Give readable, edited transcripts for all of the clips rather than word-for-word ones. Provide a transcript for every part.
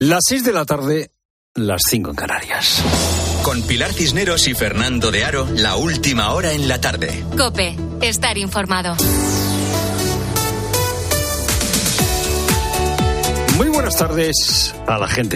Las 6 de la tarde, las 5 en Canarias. Con Pilar Cisneros y Fernando de Aro, la última hora en la tarde. COPE, estar informado. Muy buenas tardes a la gente.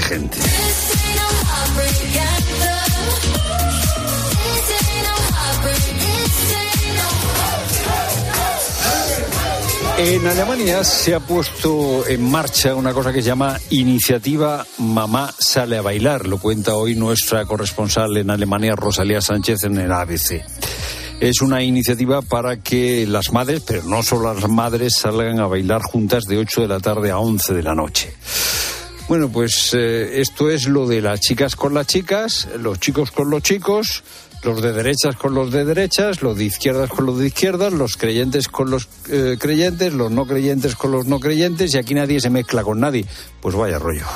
En Alemania se ha puesto en marcha una cosa que se llama Iniciativa Mamá Sale a Bailar. Lo cuenta hoy nuestra corresponsal en Alemania, Rosalía Sánchez, en el ABC. Es una iniciativa para que las madres, pero no solo las madres, salgan a bailar juntas de 8 de la tarde a 11 de la noche. Bueno, pues esto es lo de las chicas con las chicas, los chicos con los chicos, los de derechas con los de derechas, los de izquierdas con los de izquierdas, los creyentes con los creyentes, los no creyentes con los no creyentes, y aquí nadie se mezcla con nadie. Pues vaya rollo.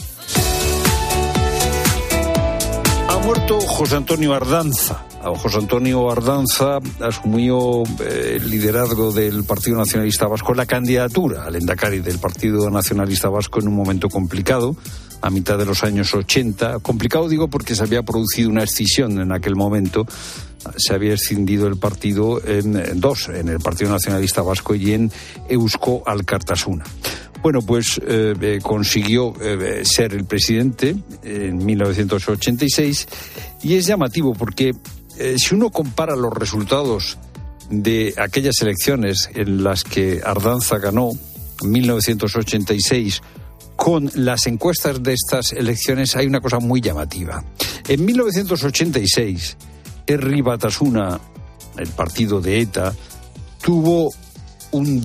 Ha muerto José Antonio Ardanza. José Antonio Ardanza asumió el liderazgo del Partido Nacionalista Vasco, la candidatura al Lehendakari del Partido Nacionalista Vasco en un momento complicado, a mitad de los años 80. Complicado digo porque se había producido una escisión en aquel momento. Se había escindido el partido en dos, en el Partido Nacionalista Vasco y en Eusko Alkartasuna. Bueno, pues consiguió ser el presidente en 1986 y es llamativo porque si uno compara los resultados de aquellas elecciones en las que Ardanza ganó en 1986 con las encuestas de estas elecciones, hay una cosa muy llamativa. En 1986, Herri Batasuna, el partido de ETA, tuvo un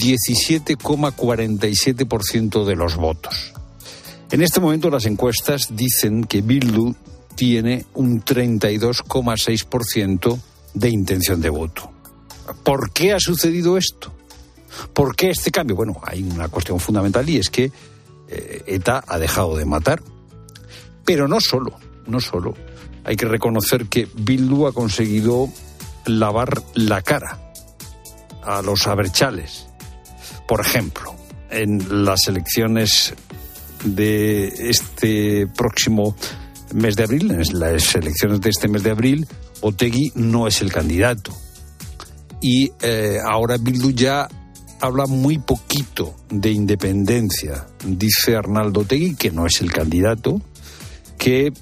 17,47% de los votos. En este momento las encuestas dicen que Bildu tiene un 32,6% de intención de voto. ¿Por qué ha sucedido esto? ¿Por qué este cambio? Bueno, hay una cuestión fundamental y es que ETA ha dejado de matar. Pero no solo. Hay que reconocer que Bildu ha conseguido lavar la cara a los abertzales. Por ejemplo, en las elecciones de este próximo mes de abril, en las elecciones de este mes de abril, Otegi no es el candidato. Y ahora Bildu ya habla muy poquito de independencia. Dice Arnaldo Otegi que no es el candidato, que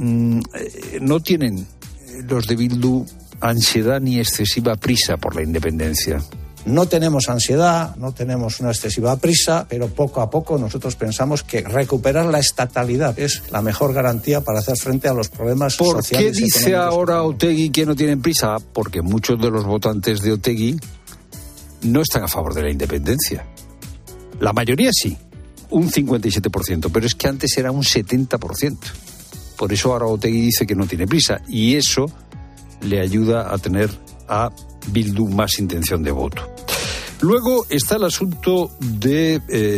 no tienen los de Bildu ansiedad ni excesiva prisa por la independencia. No tenemos ansiedad, no tenemos una excesiva prisa, pero poco a poco nosotros pensamos que recuperar la estatalidad es la mejor garantía para hacer frente a los problemas sociales. ¿Por qué dice ahora Otegi que no tienen prisa? Porque muchos de los votantes de Otegi no están a favor de la independencia. La mayoría sí, un 57%, pero es que antes era un 70%. Por eso ahora Otegi dice que no tiene prisa y eso le ayuda a tener a Bildu más intención de voto. Luego está el asunto de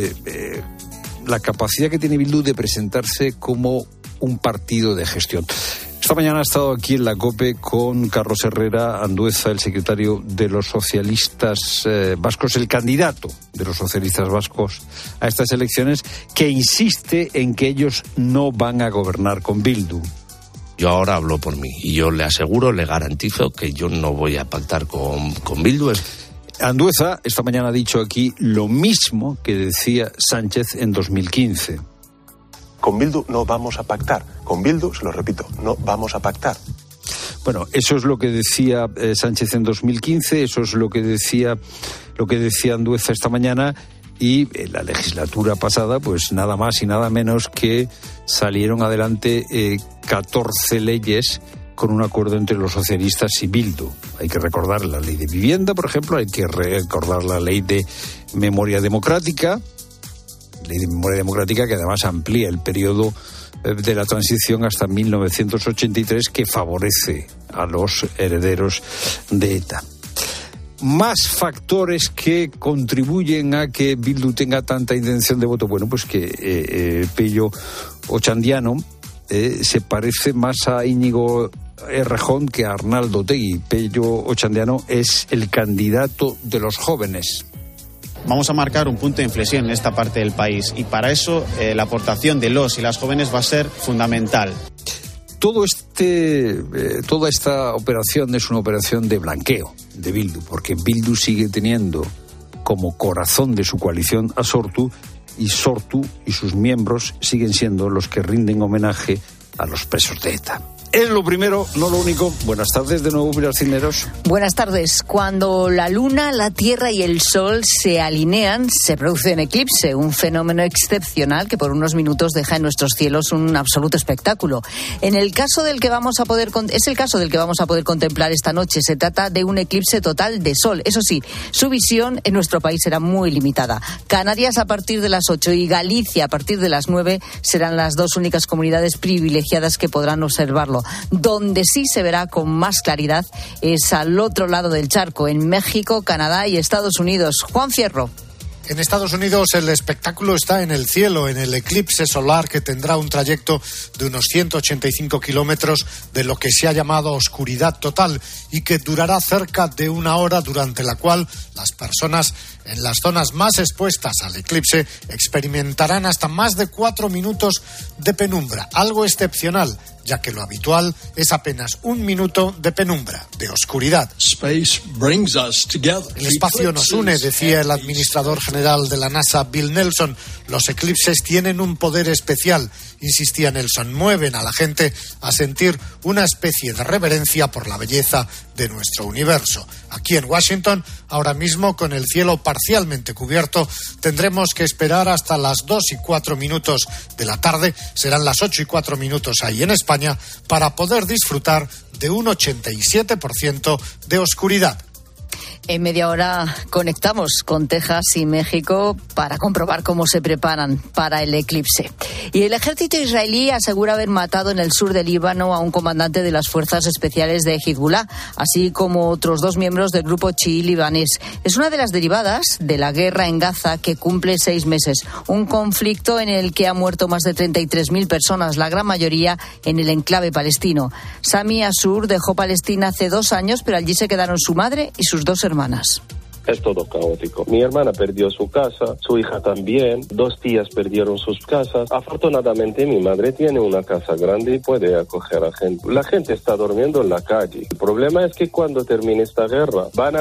la capacidad que tiene Bildu de presentarse como un partido de gestión. Esta mañana ha estado aquí en la COPE con Carlos Herrera Andueza, el secretario de los socialistas vascos, el candidato de los socialistas vascos a estas elecciones, que insiste en que ellos no van a gobernar con Bildu. Yo ahora hablo por mí y yo le aseguro, le garantizo que yo no voy a pactar con Bildu. Andueza esta mañana ha dicho aquí lo mismo que decía Sánchez en 2015. Con Bildu no vamos a pactar. Con Bildu, se lo repito, no vamos a pactar. Bueno, eso es lo que decía Sánchez en 2015, eso es lo que decía Andueza esta mañana. Y en la legislatura pasada, pues nada más y nada menos que salieron adelante 14 leyes con un acuerdo entre los socialistas y Bildu. Hay que recordar la ley de vivienda, por ejemplo, hay que recordar la ley de memoria democrática, que además amplía el periodo de la transición hasta 1983, que favorece a los herederos de ETA. Más factores que contribuyen a que Bildu tenga tanta intención de voto. Bueno, pues que Pello Ochandiano se parece más a Íñigo Errejón que a Arnaldo Otegi. Pello Ochandiano es el candidato de los jóvenes. vamos a marcar un punto de inflexión en esta parte del país y para eso la aportación de los y las jóvenes va a ser fundamental. Toda esta operación es una operación de blanqueo de Bildu, porque Bildu sigue teniendo como corazón de su coalición a Sortu, y Sortu y sus miembros siguen siendo los que rinden homenaje a los presos de ETA. Es lo primero, no lo único. Buenas tardes de nuevo, Pilar Cisneros. Buenas tardes. Cuando la Luna, la Tierra y el Sol se alinean, se produce un eclipse, un fenómeno excepcional que por unos minutos deja en nuestros cielos un absoluto espectáculo. Es el caso del que vamos a poder contemplar esta noche. Se trata de un eclipse total de Sol. Eso sí, su visión en nuestro país será muy limitada. Canarias a partir de las 8 y Galicia a partir de las 9 serán las dos únicas comunidades privilegiadas que podrán observarlo. Donde sí se verá con más claridad es al otro lado del charco, en México, Canadá y Estados Unidos. Juan Fierro. En Estados Unidos el espectáculo está en el cielo, en el eclipse solar que tendrá un trayecto de unos 185 kilómetros de lo que se ha llamado oscuridad total y que durará cerca de una hora, durante la cual las personas en las zonas más expuestas al eclipse experimentarán hasta más de 4 minutos de penumbra, algo excepcional, ya que lo habitual es apenas 1 minuto de penumbra, de oscuridad. El espacio nos une, decía el administrador general de la NASA, Bill Nelson. Los eclipses tienen un poder especial, insistía Nelson, mueven a la gente a sentir una especie de reverencia por la belleza de nuestro universo. Aquí en Washington, ahora mismo con el cielo parcialmente cubierto, tendremos que esperar hasta las 2:04 de la tarde, serán las 8:04 ahí en España, para poder disfrutar de un 87% de oscuridad. En media hora conectamos con Texas y México para comprobar cómo se preparan para el eclipse. Y el ejército israelí asegura haber matado en el sur del Líbano a un comandante de las fuerzas especiales de Hezbollah, así como otros 2 miembros del grupo chií libanés. Es una de las derivadas de la guerra en Gaza que cumple 6 meses. Un conflicto en el que ha muerto más de 33.000 personas, la gran mayoría en el enclave palestino. Sami Asur dejó Palestina hace 2 años, pero allí se quedaron su madre y sus 2 hermanas. Es todo caótico. Mi hermana perdió su casa, su hija también, 2 tías perdieron sus casas. Afortunadamente mi madre tiene una casa grande y puede acoger a gente. La gente está durmiendo en la calle. El problema es que cuando termine esta guerra van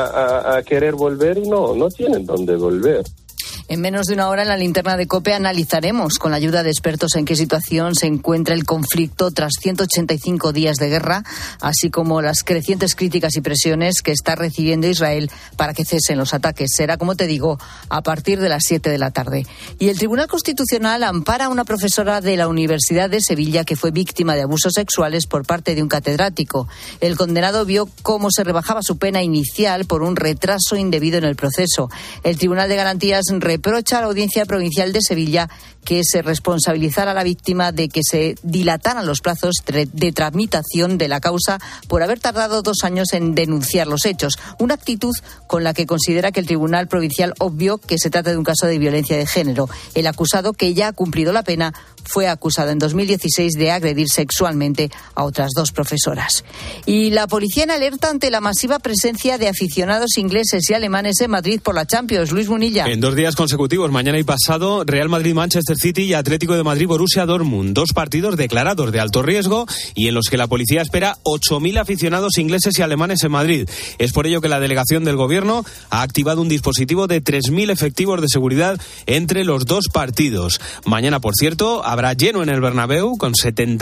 a querer volver y no tienen dónde volver. En menos de una hora en la linterna de COPE analizaremos con la ayuda de expertos en qué situación se encuentra el conflicto tras 185 días de guerra, así como las crecientes críticas y presiones que está recibiendo Israel para que cesen los ataques. Será, como te digo, a partir de las 7 de la tarde. Y el Tribunal Constitucional ampara a una profesora de la Universidad de Sevilla que fue víctima de abusos sexuales por parte de un catedrático. El condenado vio cómo se rebajaba su pena inicial por un retraso indebido en el proceso. El Tribunal de Garantías reprocha a la Audiencia Provincial de Sevilla que se responsabilizara a la víctima de que se dilataran los plazos de tramitación de la causa por haber tardado 2 años en denunciar los hechos. Una actitud con la que considera que el Tribunal Provincial obvió que se trata de un caso de violencia de género. El acusado, que ya ha cumplido la pena, fue acusado en 2016 de agredir sexualmente a otras 2 profesoras. Y la policía en alerta ante la masiva presencia de aficionados ingleses y alemanes en Madrid por la Champions. Luis Munilla. En 2 días consecutivos, mañana y pasado, Real Madrid-Manchester City y Atlético de Madrid-Borussia Dortmund. 2 partidos declarados de alto riesgo y en los que la policía espera 8.000 aficionados ingleses y alemanes en Madrid. Es por ello que la delegación del Gobierno ha activado un dispositivo de 3.000 efectivos de seguridad entre los 2 partidos. Mañana, por cierto, habrá lleno en el Bernabéu con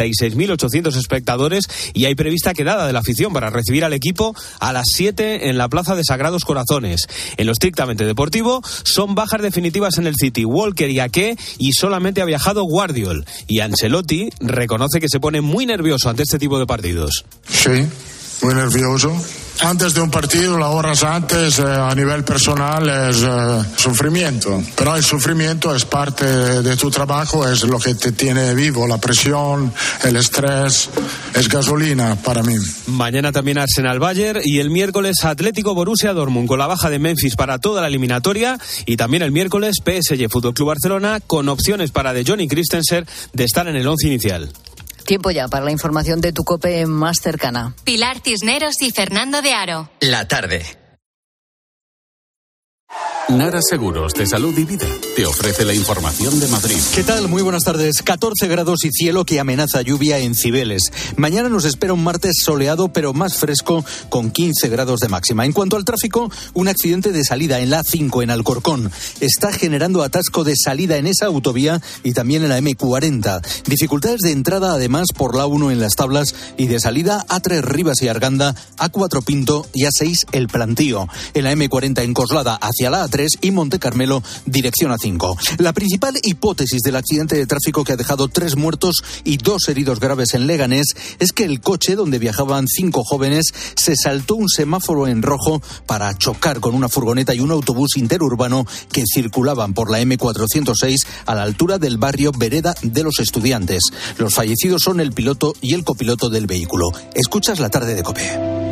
76.800 espectadores y hay prevista quedada de la afición para recibir al equipo a las 7 en la Plaza de Sagrados Corazones. En lo estrictamente deportivo, son bajas definitivas en el City Walker y Ake y solamente ha viajado Guardiol. Y Ancelotti reconoce que se pone muy nervioso ante este tipo de partidos. Sí, muy nervioso. Antes de un partido, las horas antes, a nivel personal, es sufrimiento. Pero el sufrimiento es parte de tu trabajo, es lo que te tiene vivo. La presión, el estrés, es gasolina para mí. Mañana también Arsenal-Bayern y el miércoles Atlético-Borussia Dortmund con la baja de Memphis para toda la eliminatoria. Y también el miércoles PSG Fútbol Club Barcelona con opciones para De Jong y Christensen de estar en el 11 inicial. Tiempo ya para la información de tu COPE más cercana. Pilar Cisneros y Fernando de Aro. La tarde. Nara Seguros de Salud y Vida te ofrece la información de Madrid. ¿Qué tal? Muy buenas tardes. 14 grados y cielo que amenaza lluvia en Cibeles. Mañana nos espera un martes soleado pero más fresco con 15 grados de máxima. En cuanto al tráfico, un accidente de salida en la A5 en Alcorcón. Está generando atasco de salida en esa autovía y también en la M40. Dificultades de entrada además por la A1 en Las Tablas y de salida A3 Rivas y Arganda, A4 Pinto y A6 El Plantío. En la M40 en Coslada hacia la A3 y Monte Carmelo, dirección A5. La principal hipótesis del accidente de tráfico que ha dejado 3 muertos y 2 heridos graves en Leganés es que el coche donde viajaban 5 jóvenes se saltó un semáforo en rojo para chocar con una furgoneta y un autobús interurbano que circulaban por la M406 a la altura del barrio Vereda de los Estudiantes. Los fallecidos son el piloto y el copiloto del vehículo. Escuchas La Tarde de COPE.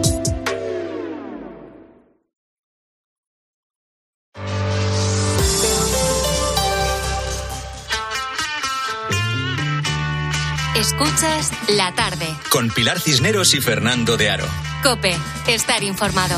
Escuchas La Tarde. Con Pilar Cisneros y Fernando de Aro. COPE. Estar informado.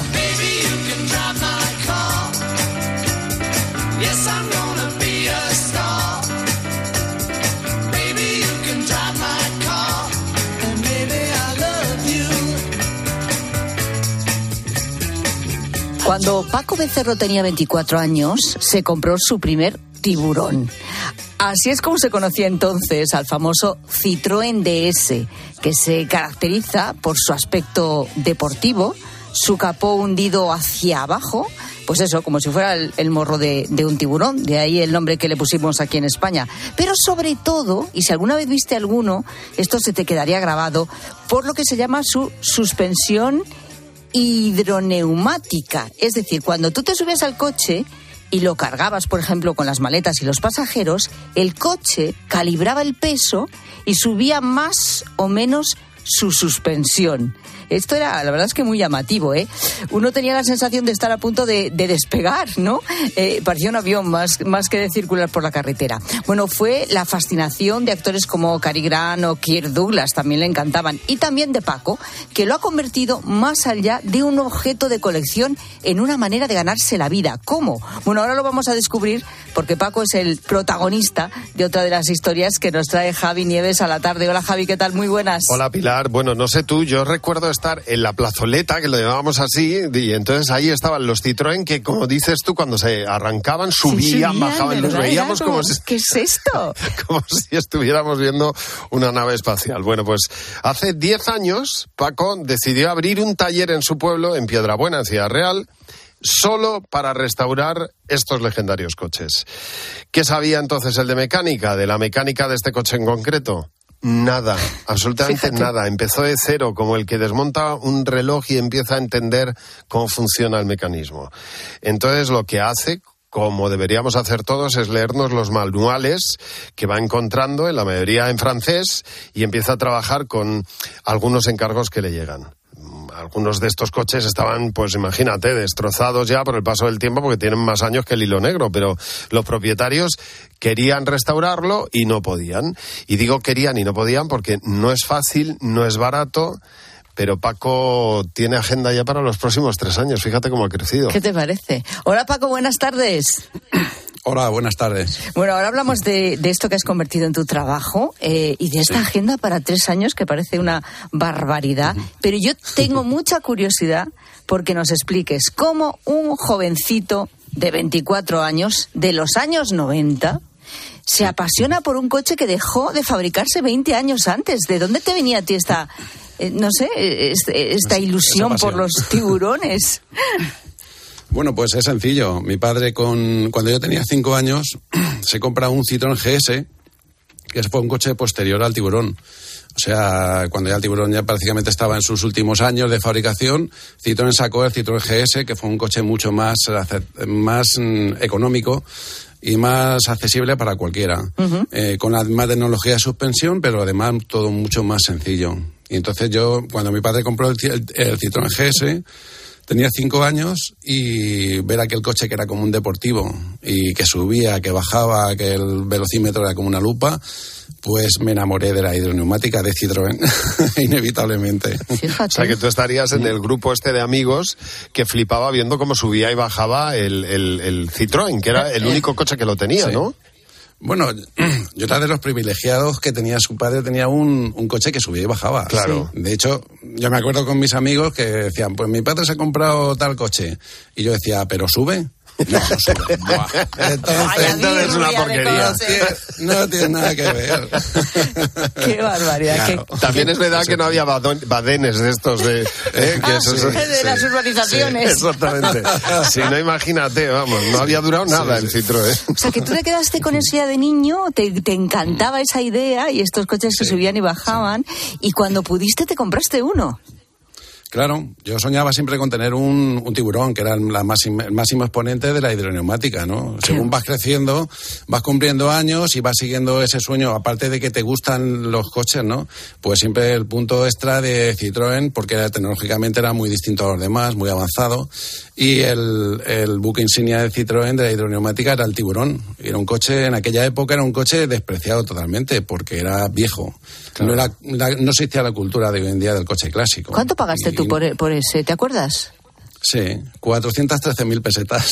Cuando Paco Becerro tenía 24 años, se compró su primer tiburón. Así es como se conocía entonces al famoso Citroën DS, que se caracteriza por su aspecto deportivo, su capó hundido hacia abajo, pues eso, como si fuera el morro de un tiburón, de ahí el nombre que le pusimos aquí en España. Pero sobre todo, y si alguna vez viste alguno, esto se te quedaría grabado, por lo que se llama su suspensión hidroneumática. Es decir, cuando tú te subes al coche y lo cargabas, por ejemplo, con las maletas y los pasajeros, el coche calibraba el peso y subía más o menos su suspensión. Esto era, la verdad es que muy llamativo, ¿eh? Uno tenía la sensación de estar a punto de despegar, ¿no? Parecía un avión más que de circular por la carretera. Bueno, fue la fascinación de actores como Cary Grant o Kirk Douglas, también le encantaban, y también de Paco, que lo ha convertido más allá de un objeto de colección en una manera de ganarse la vida. ¿Cómo? Bueno, ahora lo vamos a descubrir porque Paco es el protagonista de otra de las historias que nos trae Javi Nieves a la tarde. Hola Javi, ¿qué tal? Muy buenas. Hola Pilar, bueno, no sé tú, yo recuerdo estar en la plazoleta, que lo llamábamos así, y entonces ahí estaban los Citroën que, como dices tú, cuando se arrancaban, subían, bajaban, los veíamos como si... ¿Qué es esto? Como si estuviéramos viendo una nave espacial. Bueno, pues hace 10 años Paco decidió abrir un taller en su pueblo, en Piedrabuena, en Ciudad Real, solo para restaurar estos legendarios coches. ¿Qué sabía entonces el de mecánica, de la mecánica de este coche en concreto? Nada, absolutamente nada. Empezó de cero, como el que desmonta un reloj y empieza a entender cómo funciona el mecanismo. Entonces lo que hace, como deberíamos hacer todos, es leernos los manuales que va encontrando, en la mayoría en francés, y empieza a trabajar con algunos encargos que le llegan. Algunos de estos coches estaban, pues imagínate, destrozados ya por el paso del tiempo porque tienen más años que el hilo negro, pero los propietarios querían restaurarlo y no podían. Y digo querían y no podían porque no es fácil, no es barato, pero Paco tiene agenda ya para los próximos 3 años. Fíjate cómo ha crecido. ¿Qué te parece? Hola Paco, buenas tardes. Hola, buenas tardes. Bueno, ahora hablamos de esto que has convertido en tu trabajo y de esta agenda para 3 años que parece una barbaridad. Pero yo tengo mucha curiosidad porque nos expliques cómo un jovencito de 24 años, de los años 90, se apasiona por un coche que dejó de fabricarse 20 años antes. ¿De dónde te venía a ti esta ilusión por los tiburones? Bueno, pues es sencillo. Mi padre, cuando yo tenía 5 años, se compra un Citroën GS, que fue un coche posterior al tiburón. O sea, cuando ya el tiburón ya prácticamente estaba en sus últimos años de fabricación, Citroën sacó el Citroën GS, que fue un coche mucho más económico y más accesible para cualquiera. Uh-huh. Con la misma tecnología de suspensión, pero además todo mucho más sencillo. Y entonces yo, cuando mi padre compró el Citroën GS, Tenía 5 años y ver aquel coche que era como un deportivo y que subía, que bajaba, que el velocímetro era como una lupa, pues me enamoré de la hidroneumática de Citroën, inevitablemente. Fíjate. O sea, que tú estarías en el grupo de amigos que flipaba viendo cómo subía y bajaba el Citroën, que era el único coche que lo tenía, sí. ¿No? Bueno, yo era de los privilegiados que tenía su padre, tenía un coche que subía y bajaba. Claro. Sí. De hecho, yo me acuerdo con mis amigos que decían, pues mi padre se ha comprado tal coche. Y yo decía, ¿pero sube? No sube. Entonces es una porquería. No tiene nada que ver. Qué barbaridad. Claro. También es verdad que no había badenes de estos de las urbanizaciones. Sí, exactamente. Si no, imagínate, vamos, no había durado nada el Citroën. O sea, que tú te quedaste con esa idea de niño, te encantaba esa idea y estos coches que subían y bajaban, y cuando pudiste te compraste uno. Claro, yo soñaba siempre con tener un tiburón, que era el máximo exponente de la hidroneumática, ¿no? Según vas creciendo, vas cumpliendo años y vas siguiendo ese sueño, aparte de que te gustan los coches, ¿no? Pues siempre el punto extra de Citroën, porque tecnológicamente era muy distinto a los demás, muy avanzado, y el buque insignia de Citroën de la hidroneumática era el tiburón. Era un coche, en aquella época era un coche despreciado totalmente, porque era viejo. Claro. No existía la cultura de hoy en día del coche clásico. ¿Cuánto pagaste tú por ese? ¿Te acuerdas? Sí, 413.000 pesetas.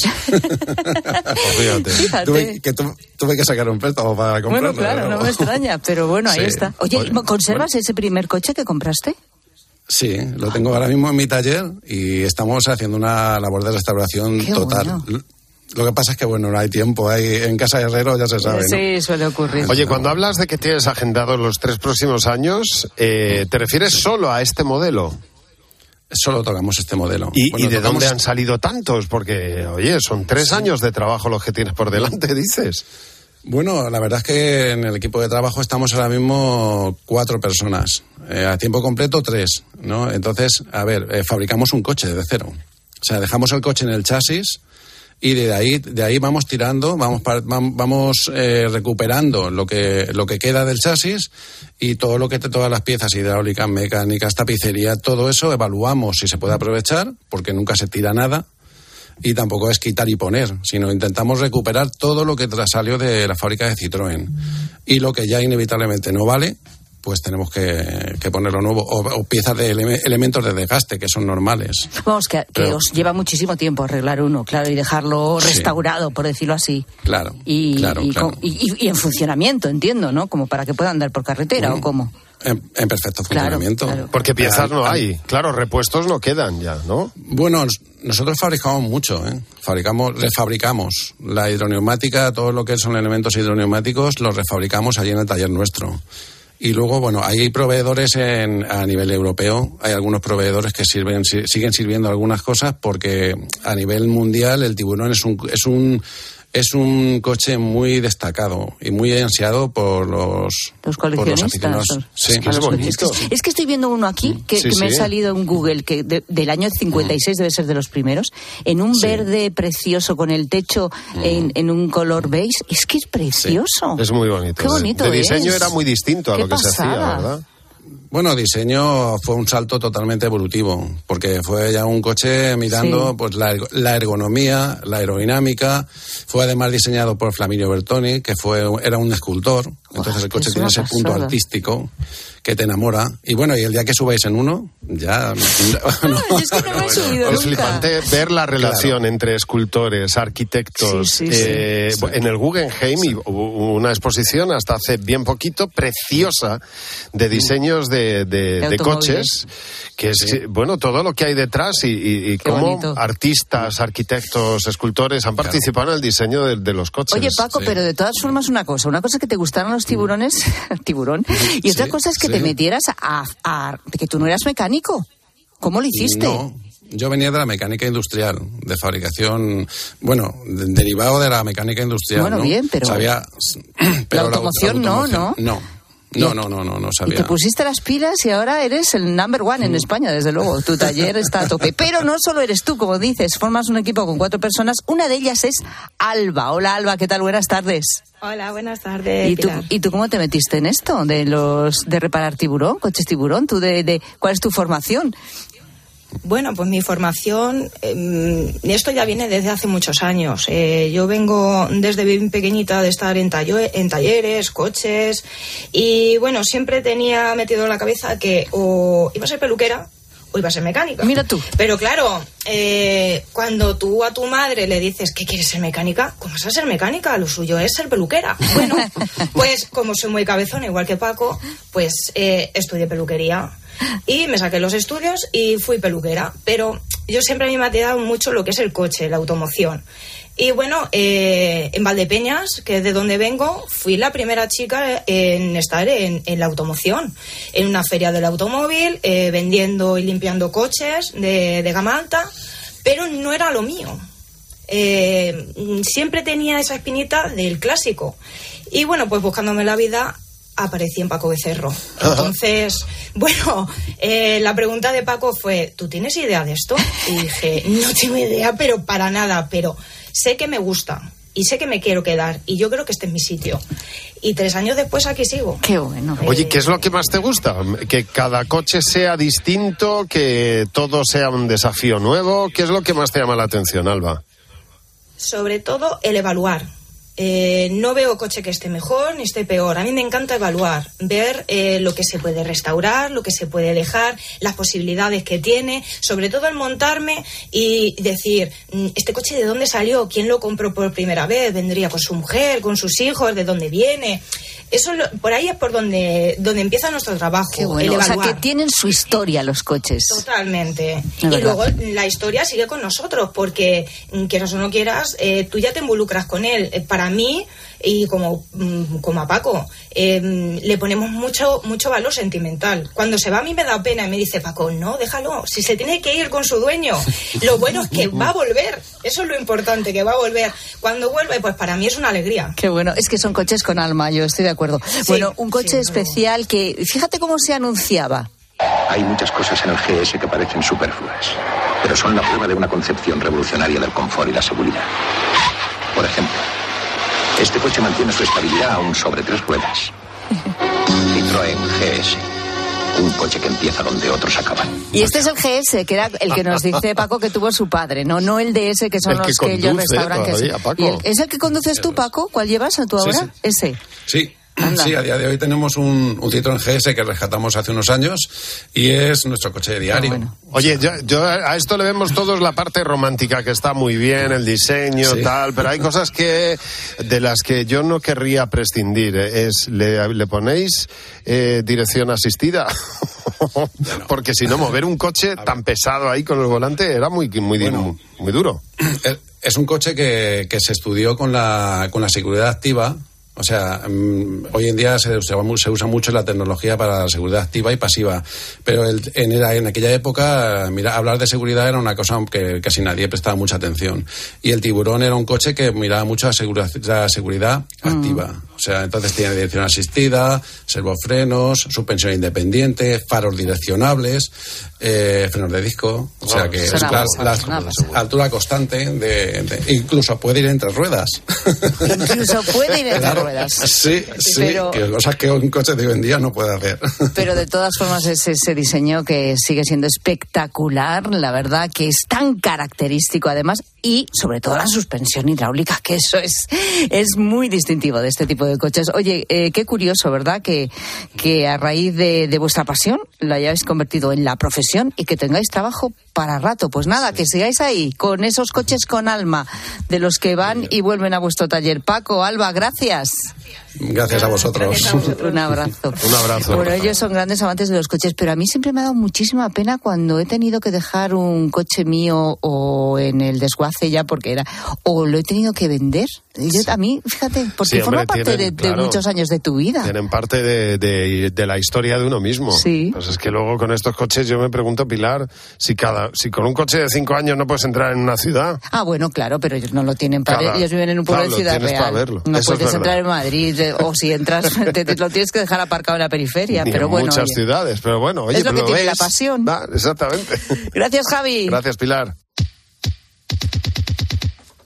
Fíjate. Tuve que sacar un préstamo para comprarlo. Bueno, claro, no me extraña, pero bueno, ahí está. Oye, ¿conservas ese primer coche que compraste? Sí, lo tengo ahora mismo en mi taller y estamos haciendo una labor de restauración total. Bueno. Lo que pasa es que, bueno, no hay tiempo. En casa de herrero ya se sabe, sí, ¿no? Suele ocurrir. Oye, cuando hablas de que tienes agendados los 3 próximos años, ¿te refieres solo a este modelo? Solo tocamos este modelo. ¿Y de dónde han salido tantos? Porque, oye, son 3 años de trabajo los que tienes por delante, dices. Bueno, la verdad es que en el equipo de trabajo estamos ahora mismo 4 personas. A tiempo completo 3, ¿no? Entonces, a ver, fabricamos un coche de cero. O sea, dejamos el coche en el chasis y de ahí vamos tirando, vamos recuperando lo que queda del chasis y todas las piezas hidráulicas, mecánicas, tapicería, todo eso evaluamos si se puede aprovechar, porque nunca se tira nada. Y tampoco es quitar y poner, sino intentamos recuperar todo lo que salió de la fábrica de Citroën. Y lo que ya inevitablemente no vale, pues tenemos que ponerlo nuevo. O piezas de elementos de desgaste, que son normales. Vamos, que os lleva muchísimo tiempo arreglar uno, claro, y dejarlo restaurado, por decirlo así. Claro, y claro. Y en funcionamiento, entiendo, ¿no? Como para que pueda andar por carretera, ¿o cómo? En perfecto funcionamiento. Claro. Porque piezas no hay. Claro, repuestos no quedan ya, ¿no? Bueno, nosotros fabricamos mucho, refabricamos la hidroneumática, todo lo que son elementos hidroneumáticos, los refabricamos allí en el taller nuestro. Y luego, bueno, hay proveedores a nivel europeo, hay algunos proveedores que siguen sirviendo algunas cosas, porque a nivel mundial el tiburón es un coche muy destacado y muy ansiado por los coleccionistas. Sí, es bonito. Es que estoy viendo uno aquí que me ha salido en Google, que del año 56 debe ser de los primeros, en un verde precioso con el techo en un color beige. Es que es precioso. Sí. Es muy bonito. Qué bonito. De diseño era muy distinto a lo que se hacía, ¿verdad? Bueno, diseño fue un salto totalmente evolutivo, porque fue ya un coche mirando pues la ergonomía, la aerodinámica. Fue además diseñado por Flaminio Bertoni, que era un escultor. Entonces el coche tiene ese punto artístico que te enamora. Y bueno, y el día que subáis en uno, ya... Es que no me he subido Es nunca. flipante ver la relación entre escultores, arquitectos. En el Guggenheim hubo una exposición hasta hace bien poquito, preciosa, de diseños de coches, que es, bueno, todo lo que hay detrás y cómo artistas, arquitectos, escultores han participado en el diseño de los coches. Oye, Paco, pero de todas formas una cosa es que te gustaran los tiburones, y otra cosa es que te metieras que tú no eras mecánico. ¿Cómo lo hiciste? No, yo venía de la mecánica industrial, de fabricación, bueno, derivado de la mecánica industrial. Bueno, ¿no? bien, pero... Sabía, pero la automoción no No sabía. Y te pusiste las pilas y ahora eres el number one en España, desde luego. Tu taller está a tope. Pero no solo eres tú, como dices, formas un equipo con 4 personas. Una de ellas es Alba. Hola, Alba, ¿qué tal? Buenas tardes. Hola, buenas tardes. ¿Y tú cómo te metiste en esto de reparar tiburón, coches tiburón? ¿Cuál es tu formación? Bueno, pues mi formación, esto ya viene desde hace muchos años. Yo vengo desde bien pequeñita de estar en talleres, coches, y bueno, siempre tenía metido en la cabeza que o iba a ser peluquera o iba a ser mecánica. Mira tú. Pero claro, cuando tú a tu madre le dices que quieres ser mecánica, ¿cómo vas a ser mecánica? Lo suyo es ser peluquera. Bueno, pues como soy muy cabezona, igual que Paco, pues estudié peluquería. Y me saqué los estudios y fui peluquera. Pero yo siempre a mí me ha tirado mucho lo que es el coche, la automoción. Y bueno, en Valdepeñas, que es de donde vengo, fui la primera chica en estar en la automoción, en una feria del automóvil, vendiendo y limpiando coches de gama alta, pero no era lo mío. Siempre tenía esa espinita del clásico. Y bueno, pues buscándome la vida, aparecí en Paco Becerro. Entonces, bueno, la pregunta de Paco fue, ¿tú tienes idea de esto? Y dije, no tengo idea, pero para nada, pero sé que me gusta y sé que me quiero quedar y yo creo que este es mi sitio. Y 3 años después aquí sigo. Qué bueno. Oye, ¿qué es lo que más te gusta? ¿Que cada coche sea distinto? ¿Que todo sea un desafío nuevo? ¿Qué es lo que más te llama la atención, Alba? Sobre todo el evaluar. No veo coche que esté mejor ni esté peor. A mí me encanta evaluar, ver lo que se puede restaurar, lo que se puede dejar, las posibilidades que tiene, sobre todo el montarme y decir, ¿este coche de dónde salió? ¿Quién lo compró por primera vez? ¿Vendría con su mujer, con sus hijos? ¿De dónde viene? Eso por ahí es por donde empieza nuestro trabajo. Qué bueno. O sea, que tienen su historia los coches. Totalmente. Y luego la historia sigue con nosotros, porque quieras o no quieras, tú ya te involucras con él. Para mí, y como a Paco, le ponemos mucho valor sentimental. Cuando se va a mí me da pena y me dice, Paco, no, déjalo, si se tiene que ir con su dueño. Lo bueno es que va a volver, eso es lo importante, que va a volver. Cuando vuelve, pues para mí es una alegría. Qué bueno, es que son coches con alma, yo estoy de acuerdo. Sí, bueno, un coche especial que, fíjate cómo se anunciaba. Hay muchas cosas en el GS que parecen superfluas, pero son la prueba de una concepción revolucionaria del confort y la seguridad. Por ejemplo, este coche mantiene su estabilidad aún sobre 3 ruedas. Citroën GS. Un coche que empieza donde otros acaban. Y este es el GS, que era el que nos dice Paco que tuvo su padre, no el DS, que son los que ellos restauran. ¿Es el que conduces tú, Paco? ¿Cuál llevas tú ahora? Sí. Ese. Sí. Sí, a día de hoy tenemos un Citroën GS que rescatamos hace unos años y es nuestro coche de diario. Bueno. Oye, yo a esto le vemos todos la parte romántica, que está muy bien, el diseño, sí, tal, pero hay cosas de las que yo no querría prescindir. ¿Le ponéis dirección asistida? Porque si no, mover un coche tan pesado ahí con el volante era muy duro. Es un coche que se estudió con la seguridad activa. O sea, hoy en día se usa mucho la tecnología para la seguridad activa y pasiva, pero en aquella época, hablar de seguridad era una cosa que casi nadie prestaba mucha atención. Y el Tiburón era un coche que miraba mucho la seguridad activa. O sea, entonces tiene dirección asistida, servofrenos, suspensión independiente, faros direccionables, frenos de disco. O sea que es la altura constante, incluso puede ir entre ruedas. Incluso puede ir entre ruedas. Sí, pero, cosas que un coche de hoy en día no puede hacer. Pero de todas formas es ese diseño que sigue siendo espectacular, la verdad, que es tan característico además, y sobre todo la suspensión hidráulica, que eso es muy distintivo de este tipo de coches. Oye, qué curioso, ¿verdad? Que a raíz de vuestra pasión lo hayáis convertido en la profesión y que tengáis trabajo para rato. Pues nada, que sigáis ahí con esos coches con alma de los que van y vuelven a vuestro taller. Paco, Alba, gracias. Gracias a vosotros. Un abrazo. Un abrazo. Bueno, ellos son grandes amantes de los coches, pero a mí siempre me ha dado muchísima pena cuando he tenido que dejar un coche mío o en el desguace ya o lo he tenido que vender. A mí, fíjate, porque forma parte de muchos años de tu vida. Tienen parte de la historia de uno mismo. Sí. Pues es que luego con estos coches yo me pregunto, Pilar, si con un coche de 5 años no puedes entrar en una ciudad. Ah, bueno, claro, pero ellos no lo tienen ellos viven en un pueblo de Ciudad Real. No eso puedes entrar en Madrid, o si entras te lo tienes que dejar aparcado en la periferia. Ni pero en bueno, muchas ciudades, pero bueno, oye, es lo que tiene la pasión. Exactamente. Gracias, Javi. Gracias, Pilar.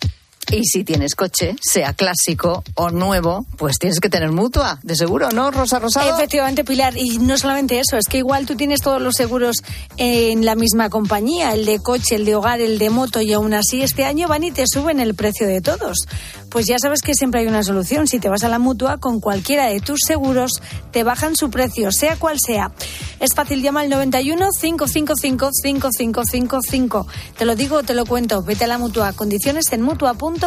Y si tienes coche, sea clásico o nuevo, pues tienes que tener mutua, de seguro, ¿no, Rosa Rosado? Efectivamente, Pilar. Y no solamente eso, es que igual tú tienes todos los seguros en la misma compañía, el de coche, el de hogar, el de moto, y aún así este año van y te suben el precio de todos. Pues ya sabes que siempre hay una solución. Si te vas a la mutua, con cualquiera de tus seguros, te bajan su precio, sea cual sea. Es fácil, llama al 91 555 5555. Te lo digo, te lo cuento. Vete a la mutua. Condiciones en mutua.es.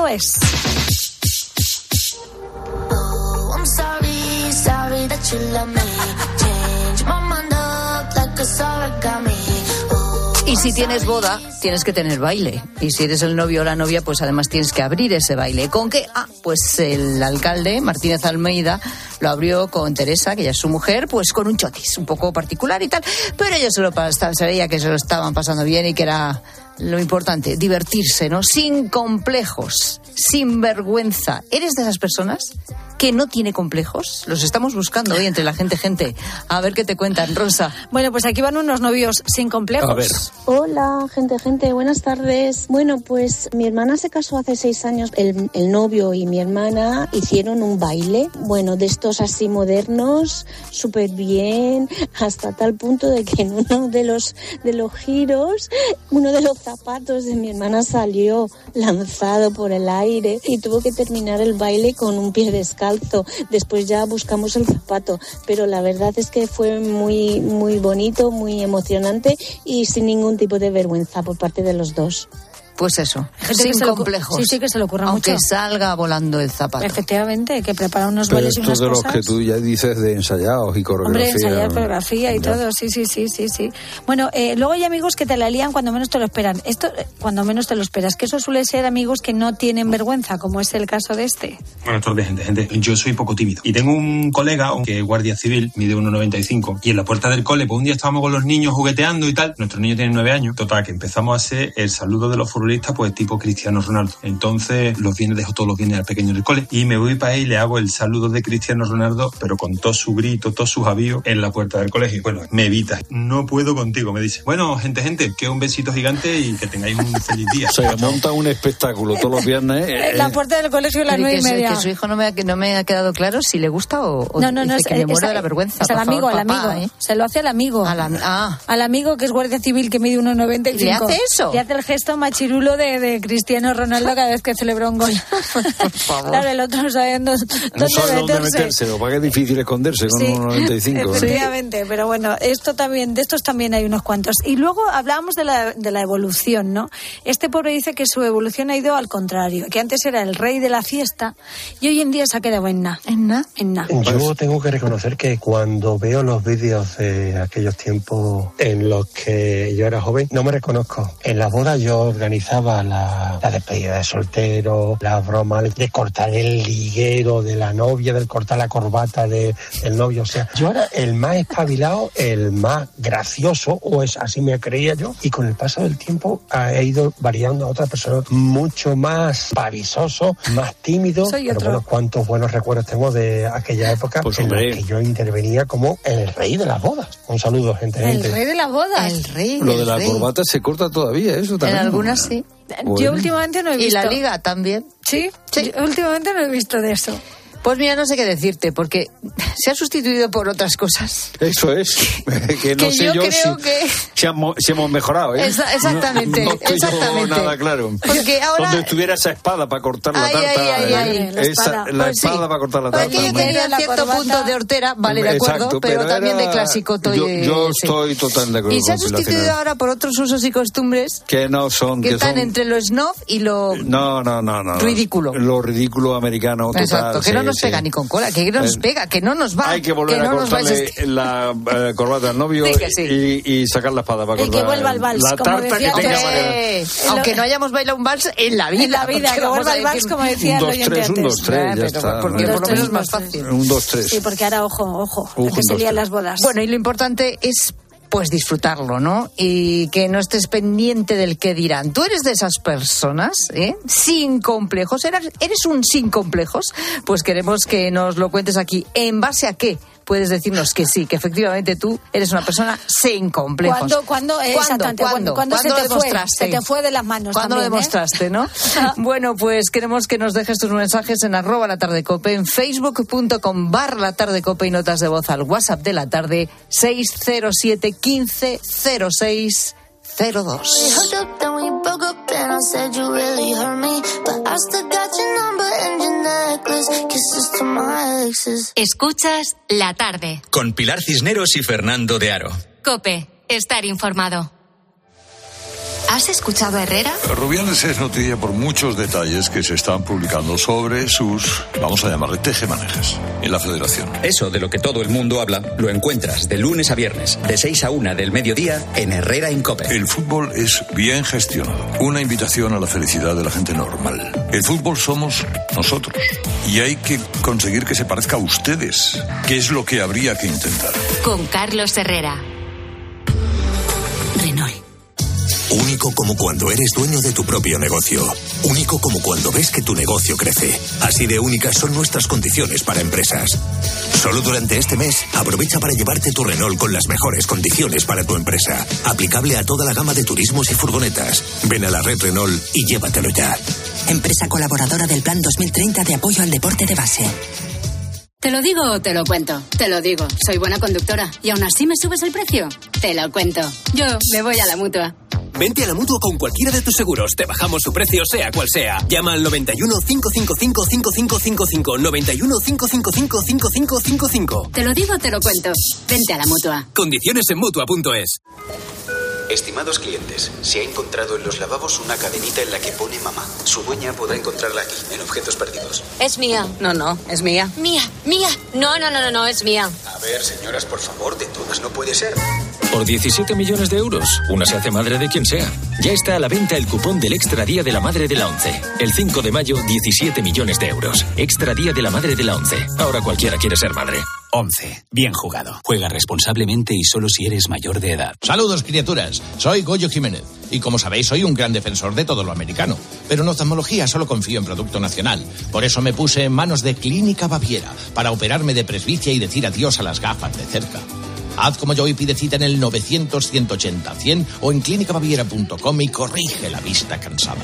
Y si tienes boda, tienes que tener baile. Y si eres el novio o la novia, pues además tienes que abrir ese baile. ¿Con qué? Pues el alcalde, Martínez Almeida, lo abrió con Teresa, que ella es su mujer, pues con un chotis un poco particular y tal. Pero ellos se veía que se lo estaban pasando bien y que era lo importante, divertirse, ¿no? Sin complejos, sin vergüenza. ¿Eres de esas personas que no tiene complejos? Los estamos buscando hoy entre la gente. A ver qué te cuentan, Rosa. Bueno, pues aquí van unos novios sin complejos. A ver. Hola, gente, buenas tardes. Bueno, pues mi hermana se casó hace 6 años. El novio y mi hermana hicieron un baile, bueno, de estos así modernos, súper bien, hasta tal punto de que en uno de los giros, uno de los zapatos de mi hermana salió lanzado por el aire y tuvo que terminar el baile con un pie descalzo. Después ya buscamos el zapato, pero la verdad es que fue muy, muy bonito, muy emocionante y sin ningún tipo de vergüenza por parte de los dos. Pues eso, sin complejos. Sí, que se le ocurra aunque mucho. salga volando el zapato. Efectivamente, que prepara unos Pero bailes y unas de cosas. los que tú ya dices de ensayados y coreografía. Hombre, ensayar coreografía y todo, sí. Bueno, luego hay amigos que te la lían cuando menos te lo esperan. Esto, cuando menos te lo esperas, que eso suele ser amigos que no tienen vergüenza, como es el caso de este. Buenas tardes, gente. Yo soy poco tímido. Y tengo un colega que es guardia civil, mide 1,95. Y en la puerta del cole, pues un día estábamos con los niños jugueteando y tal. Nuestro niño tiene 9 años. Total, que empezamos a hacer el saludo de los futbolistas, pues tipo Cristiano Ronaldo. Entonces dejo todos los viernes al pequeño en el cole y me voy para ahí y le hago el saludo de Cristiano Ronaldo, pero con todo su grito, todos sus avíos en la puerta del colegio. Bueno, me evita. No puedo contigo, me dice. Bueno, gente, que un besito gigante y que tengáis un feliz día. Se monta un espectáculo todos los viernes. La puerta del colegio a las 9:30. Que su hijo no me ha quedado claro si le gusta o no, dice que me muero de la vergüenza. Es al amigo. Se lo hace al amigo. Al amigo que es guardia civil que mide 1,95. ¿Le hace eso? Le hace el gesto machirulo de Cristiano Ronaldo cada vez que celebra un gol. Por favor. Claro, el otro no sabe dónde meterse. Lo que es difícil esconderse con 1,95. Efectivamente, pero bueno, de estos también hay unos cuantos. Y luego hablábamos de la evolución, ¿no? Este pobre dice que su evolución ha ido al contrario, que antes era el rey de la fiesta y hoy en día se ha quedado en nada. Yo tengo que reconocer que cuando veo los vídeos de aquellos tiempos en los que yo era joven, no me reconozco. En la boda yo organizaba la despedida de soltero, la broma de cortar el liguero de la novia, de cortar la corbata del novio. O sea, yo era el más espabilado, el más gracioso, o así me creía yo. Y con el paso del tiempo he ido variando a otra persona mucho más pavisoso, más tímido. Pero bueno, cuántos buenos recuerdos tengo de aquella época en la que yo intervenía como el rey de las bodas. Un saludo, gente. El rey de las bodas. Lo de la corbata se corta todavía, eso también. En algunas sí. Bueno. Yo últimamente no he visto. ¿Y la liga también? Sí. Yo últimamente no he visto de eso. Pues mira, no sé qué decirte, porque se ha sustituido por otras cosas. Eso es. Que no sé yo si hemos mejorado, ¿eh? Exactamente. No estoy yo nada claro. Porque ahora... Donde estuviera esa espada para cortar la tarta. La espada para cortar la tarta. Porque yo tenía cierto punto de hortera, vale, de acuerdo, exacto, pero también de clásico. Yo estoy totalmente de acuerdo. Y se ha sustituido ahora por otros usos y costumbres que no son... Que están entre lo snob y lo... No. Ridículo. Lo ridículo americano total. Exacto, que no nos pega ni con cola, que no nos pega, que no nos va. Hay que volver a cortarle la corbata al novio y sacar la espada para cortar. Y que vuelva al vals, la tarta que tenga. Aunque no hayamos bailado un vals en la vida. En la vida, que vuelva al vals, como decía el oyente antes. Un 2-3, ya está. Porque por lo menos es más fácil. Un 2-3. Sí, porque ahora, ojo, que se lían las bodas. Bueno, y lo importante es pues disfrutarlo, ¿no? Y que no estés pendiente del qué dirán. Tú eres de esas personas, sin complejos. ¿Eres un sin complejos? Pues queremos que nos lo cuentes aquí. ¿En base a qué? puedes decirnos que sí, que efectivamente tú eres una persona sin complejos. ¿Cuándo se te fue de las manos? ¿Cuándo lo demostraste, no? Bueno, pues queremos que nos dejes tus mensajes en @latardecope, en facebook.com/latardecope y notas de voz al WhatsApp de la tarde 607 15 06 02. Escuchas La Tarde con Pilar Cisneros y Fernando de Aro. COPE, estar informado. ¿Has escuchado a Herrera? Rubiales es noticia por muchos detalles que se están publicando sobre sus, vamos a llamarle, tejemanejes en la Federación. Eso de lo que todo el mundo habla lo encuentras de lunes a viernes, de 6 a 1 del mediodía en Herrera en COPE. El fútbol es bien gestionado. Una invitación a la felicidad de la gente normal. El fútbol somos nosotros. Y hay que conseguir que se parezca a ustedes, que es lo que habría que intentar. Con Carlos Herrera. Renault. Único como cuando eres dueño de tu propio negocio. Único como cuando ves que tu negocio crece. Así de únicas son nuestras condiciones para empresas. Solo durante este mes, aprovecha para llevarte tu Renault con las mejores condiciones para tu empresa. Aplicable a toda la gama de turismos y furgonetas. Ven a la red Renault y llévatelo ya. Empresa colaboradora del Plan 2030 de apoyo al deporte de base. ¿Te lo digo o te lo cuento? Te lo digo. Soy buena conductora. ¿Y aún así me subes el precio? Te lo cuento. Yo me voy a la Mutua. Vente a la Mutua con cualquiera de tus seguros. Te bajamos su precio, sea cual sea. Llama al 91 555 5555. 91 555 5555. Te lo digo o te lo cuento. Vente a la Mutua. Condiciones en Mutua.es. Estimados clientes, se ha encontrado en los lavabos una cadenita en la que pone mamá. Su dueña podrá encontrarla aquí, en objetos perdidos. Es mía. No, es mía. Mía. No, es mía. A ver, señoras, por favor, de todas no puede ser. Por 17 millones de euros, una se hace madre de quien sea. Ya está a la venta el cupón del Extra Día de la Madre de la ONCE. El 5 de mayo, 17 millones de euros. Extra Día de la Madre de la ONCE. Ahora cualquiera quiere ser madre. ONCE. Bien jugado. Juega responsablemente y solo si eres mayor de edad. Saludos, criaturas. Soy Goyo Jiménez. Y como sabéis, soy un gran defensor de todo lo americano. Pero en oftalmología solo confío en producto nacional. Por eso me puse en manos de Clínica Baviera para operarme de presbicia y decir adiós a las gafas de cerca. Haz como yo y pide cita en el 900-180-100 o en clínicabaviera.com y corrige la vista cansada.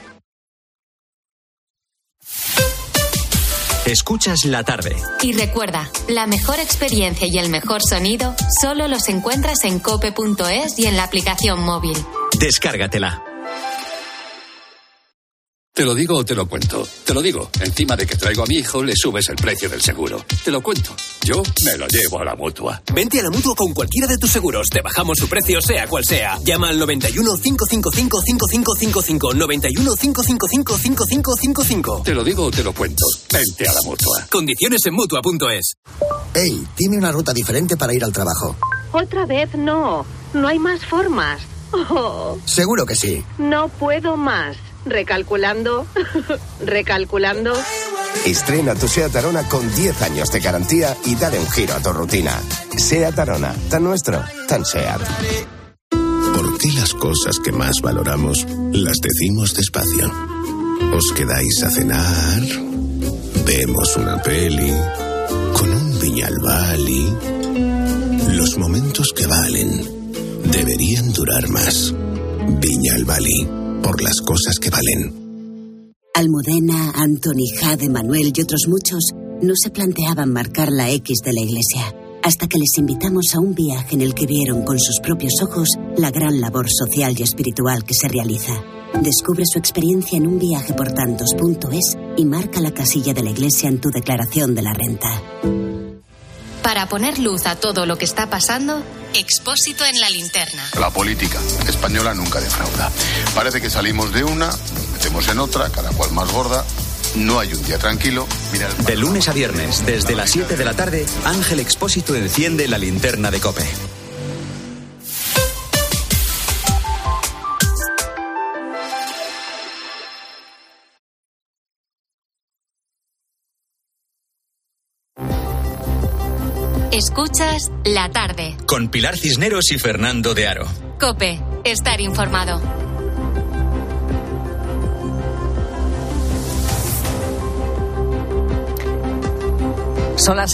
Escuchas La Tarde. Y recuerda, la mejor experiencia y el mejor sonido solo los encuentras en cope.es y en la aplicación móvil. Descárgatela. Te lo digo o te lo cuento. Te lo digo. Encima de que traigo a mi hijo, le subes el precio del seguro. Te lo cuento. Yo me lo llevo a la Mutua. Vente a la Mutua con cualquiera de tus seguros. Te bajamos su precio, sea cual sea. Llama al 91 555 5555. 91 555 5555. Te lo digo o te lo cuento. Vente a la Mutua. Condiciones en Mutua.es. Hey, dime una ruta diferente para ir al trabajo. Otra vez no. No hay más formas. Oh. Seguro que sí. No puedo más. Recalculando. Estrena tu SEAT Arona con 10 años de garantía y dale un giro a tu rutina. SEAT Arona, tan nuestro, tan SEAT. ¿Por qué las cosas que más valoramos las decimos despacio? ¿Os quedáis a cenar? ¿Vemos una peli? ¿Con un Viñalbali? Los momentos que valen deberían durar más. Viñalbali. Por las cosas que valen. Almudena, Antoni, Jade, Manuel y otros muchos no se planteaban marcar la X de la iglesia, hasta que les invitamos a un viaje en el que vieron con sus propios ojos la gran labor social y espiritual que se realiza. Descubre su experiencia en unviajeportantos.es y marca la casilla de la iglesia en tu declaración de la renta. Para poner luz a todo lo que está pasando, Expósito en la linterna. La política española nunca defrauda. Parece que salimos de una, nos metemos en otra, cada cual más gorda. No hay un día tranquilo. De lunes a viernes, desde las 7 de la tarde, Ángel Expósito enciende la linterna de COPE. Escuchas La Tarde. Con Pilar Cisneros y Fernando de Aro. COPE, estar informado. Son las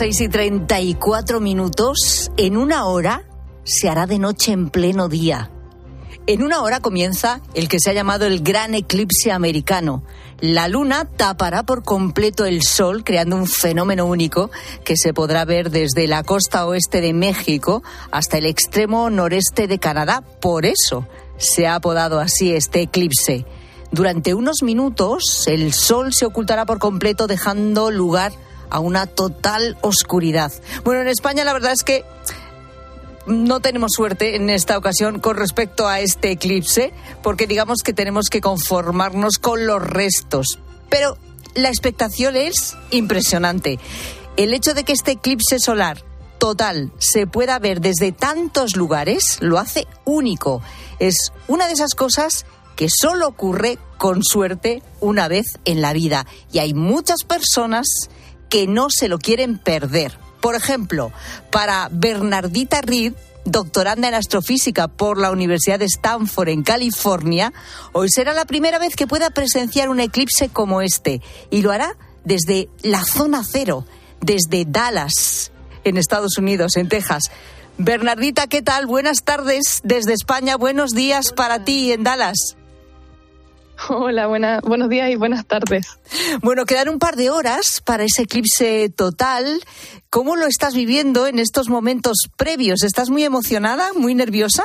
6:34. En una hora se hará de noche en pleno día. En una hora comienza el que se ha llamado el gran eclipse americano. La luna tapará por completo el sol, creando un fenómeno único que se podrá ver desde la costa oeste de México hasta el extremo noreste de Canadá. Por eso se ha apodado así este eclipse. Durante unos minutos el sol se ocultará por completo, dejando lugar a una total oscuridad. Bueno, en España la verdad es que no tenemos suerte en esta ocasión con respecto a este eclipse, porque digamos que tenemos que conformarnos con los restos. Pero la expectación es impresionante. El hecho de que este eclipse solar total se pueda ver desde tantos lugares lo hace único. Es una de esas cosas que solo ocurre con suerte una vez en la vida. Y hay muchas personas que no se lo quieren perder. Por ejemplo, para Bernardita Reed, doctoranda en astrofísica por la Universidad de Stanford en California, hoy será la primera vez que pueda presenciar un eclipse como este. Y lo hará desde la zona cero, desde Dallas, en Estados Unidos, en Texas. Bernardita, ¿qué tal? Buenas tardes desde España. Buenos días para ti en Dallas. Hola, buenos días y buenas tardes. Bueno, quedan un par de horas para ese eclipse total. ¿Cómo lo estás viviendo en estos momentos previos? ¿Estás muy emocionada, muy nerviosa?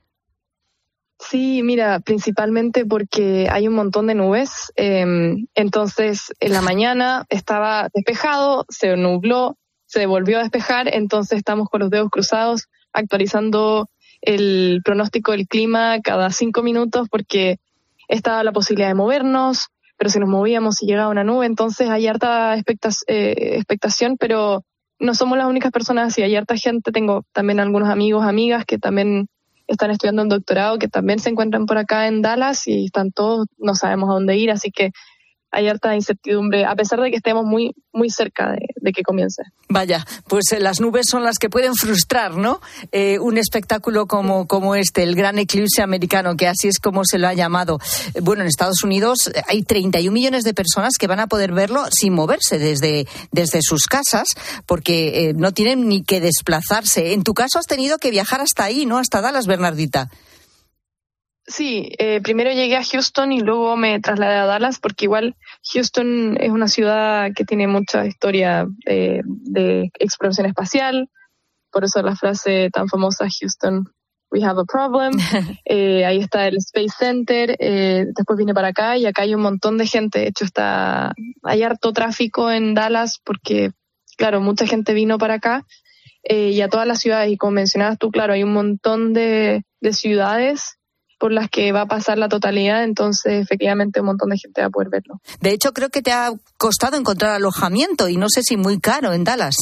Sí, mira, principalmente porque hay un montón de nubes. Entonces, en la mañana estaba despejado, se nubló, se volvió a despejar. Entonces, estamos con los dedos cruzados actualizando el pronóstico del clima cada 5 minutos porque estaba la posibilidad de movernos, pero si nos movíamos y llegaba una nube, entonces hay harta expectación, pero no somos las únicas personas así, hay harta gente. Tengo también algunos amigos, amigas que también están estudiando un doctorado, que también se encuentran por acá en Dallas y están todos, no sabemos a dónde ir, así que hay harta incertidumbre, a pesar de que estemos muy, muy cerca de que comience. Vaya, pues las nubes son las que pueden frustrar, ¿no? Un espectáculo como este, el gran eclipse americano, que así es como se lo ha llamado. Bueno, en Estados Unidos hay 31 millones de personas que van a poder verlo sin moverse desde sus casas, porque no tienen ni que desplazarse. En tu caso has tenido que viajar hasta ahí, ¿no? Hasta Dallas, Bernardita. Sí, primero llegué a Houston y luego me trasladé a Dallas porque igual Houston es una ciudad que tiene mucha historia de exploración espacial, por eso la frase tan famosa, Houston, we have a problem. Ahí está el Space Center, después vine para acá y acá hay un montón de gente. De hecho, hay harto tráfico en Dallas porque, claro, mucha gente vino para acá y a todas las ciudades. Y como mencionabas tú, claro, hay un montón de ciudades por las que va a pasar la totalidad, entonces efectivamente un montón de gente va a poder verlo. De hecho, creo que te ha costado encontrar alojamiento y no sé si muy caro en Dallas.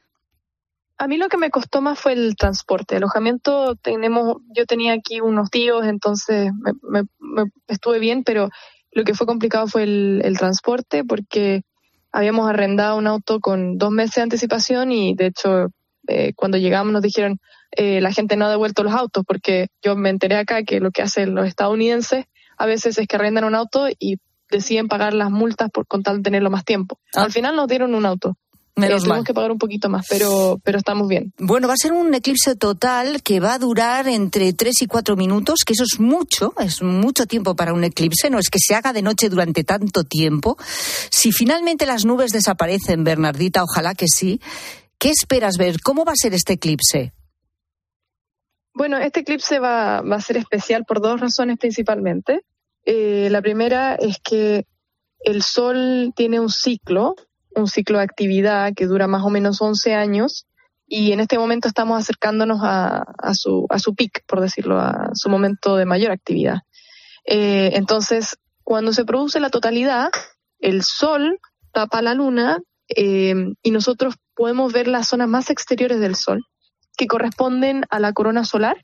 A mí lo que me costó más fue el transporte. Alojamiento yo tenía aquí unos tíos, entonces me estuve bien, pero lo que fue complicado fue el transporte porque habíamos arrendado un auto con 2 meses de anticipación y de hecho cuando llegamos nos dijeron la gente no ha devuelto los autos, porque yo me enteré acá que lo que hacen los estadounidenses a veces es que arrendan un auto y deciden pagar las multas con tal de tenerlo más tiempo. Al final nos dieron un auto. Tuvimos que pagar un poquito más, pero estamos bien. Bueno, va a ser un eclipse total que va a durar entre 3 y 4 minutos, que eso es mucho tiempo para un eclipse, no es que se haga de noche durante tanto tiempo. Si finalmente las nubes desaparecen, Bernardita, ojalá que sí, ¿qué esperas ver? ¿Cómo va a ser este eclipse? Bueno, este eclipse va a ser especial por 2 razones principalmente. La primera es que el Sol tiene un ciclo de actividad que dura más o menos 11 años y en este momento estamos acercándonos a su peak, por decirlo, a su momento de mayor actividad. Entonces, cuando se produce la totalidad, el Sol tapa la Luna y nosotros podemos ver las zonas más exteriores del Sol, que corresponden a la corona solar,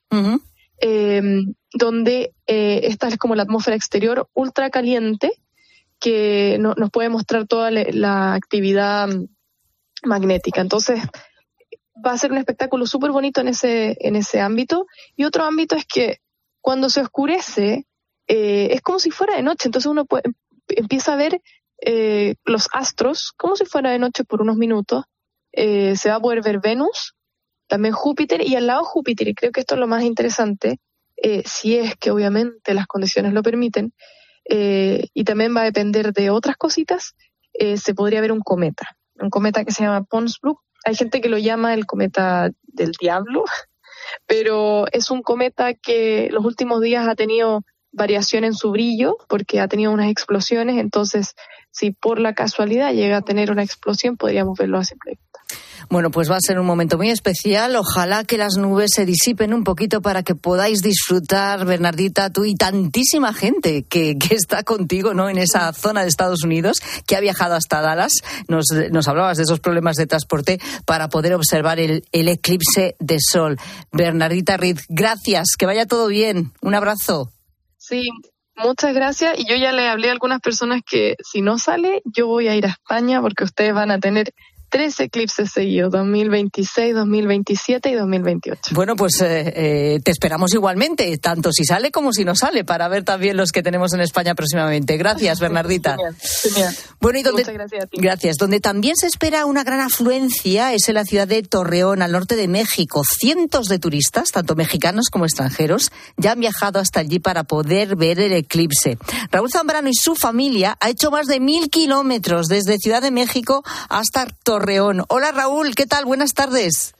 donde esta es como la atmósfera exterior ultra caliente que nos puede mostrar toda la actividad magnética. Entonces va a ser un espectáculo súper bonito en ese ámbito. Y otro ámbito es que cuando se oscurece es como si fuera de noche, entonces uno empieza a ver los astros como si fuera de noche por unos minutos. se va a poder ver Venus, también Júpiter, y al lado Júpiter, y creo que esto es lo más interesante, si es que obviamente las condiciones lo permiten, y también va a depender de otras cositas, se podría ver un cometa que se llama Pons-Brooke. Hay gente que lo llama el cometa del diablo, pero es un cometa que los últimos días ha tenido variación en su brillo porque ha tenido unas explosiones, entonces si por la casualidad llega a tener una explosión podríamos verlo a simple vista. Bueno, pues va a ser un momento muy especial. Ojalá que las nubes se disipen un poquito para que podáis disfrutar, Bernardita, tú y tantísima gente que está contigo, ¿no?, en esa zona de Estados Unidos, que ha viajado hasta Dallas. Nos hablabas de esos problemas de transporte para poder observar el eclipse de sol. Bernardita Reed, gracias, que vaya todo bien. Un abrazo. Sí, muchas gracias. Y yo ya le hablé a algunas personas que si no sale, yo voy a ir a España porque ustedes van a tener 3 eclipses seguidos, 2026, 2027 y 2028. Bueno, pues te esperamos igualmente, tanto si sale como si no sale, para ver también los que tenemos en España próximamente. Gracias, Bernardita. Genial. Bueno, y muchas gracias a ti. Gracias. Donde también se espera una gran afluencia es en la ciudad de Torreón, al norte de México. Cientos de turistas, tanto mexicanos como extranjeros, ya han viajado hasta allí para poder ver el eclipse. Raúl Zambrano y su familia ha hecho más de 1.000 kilómetros desde Ciudad de México hasta Torreón. Hola, Raúl, ¿qué tal? Buenas tardes.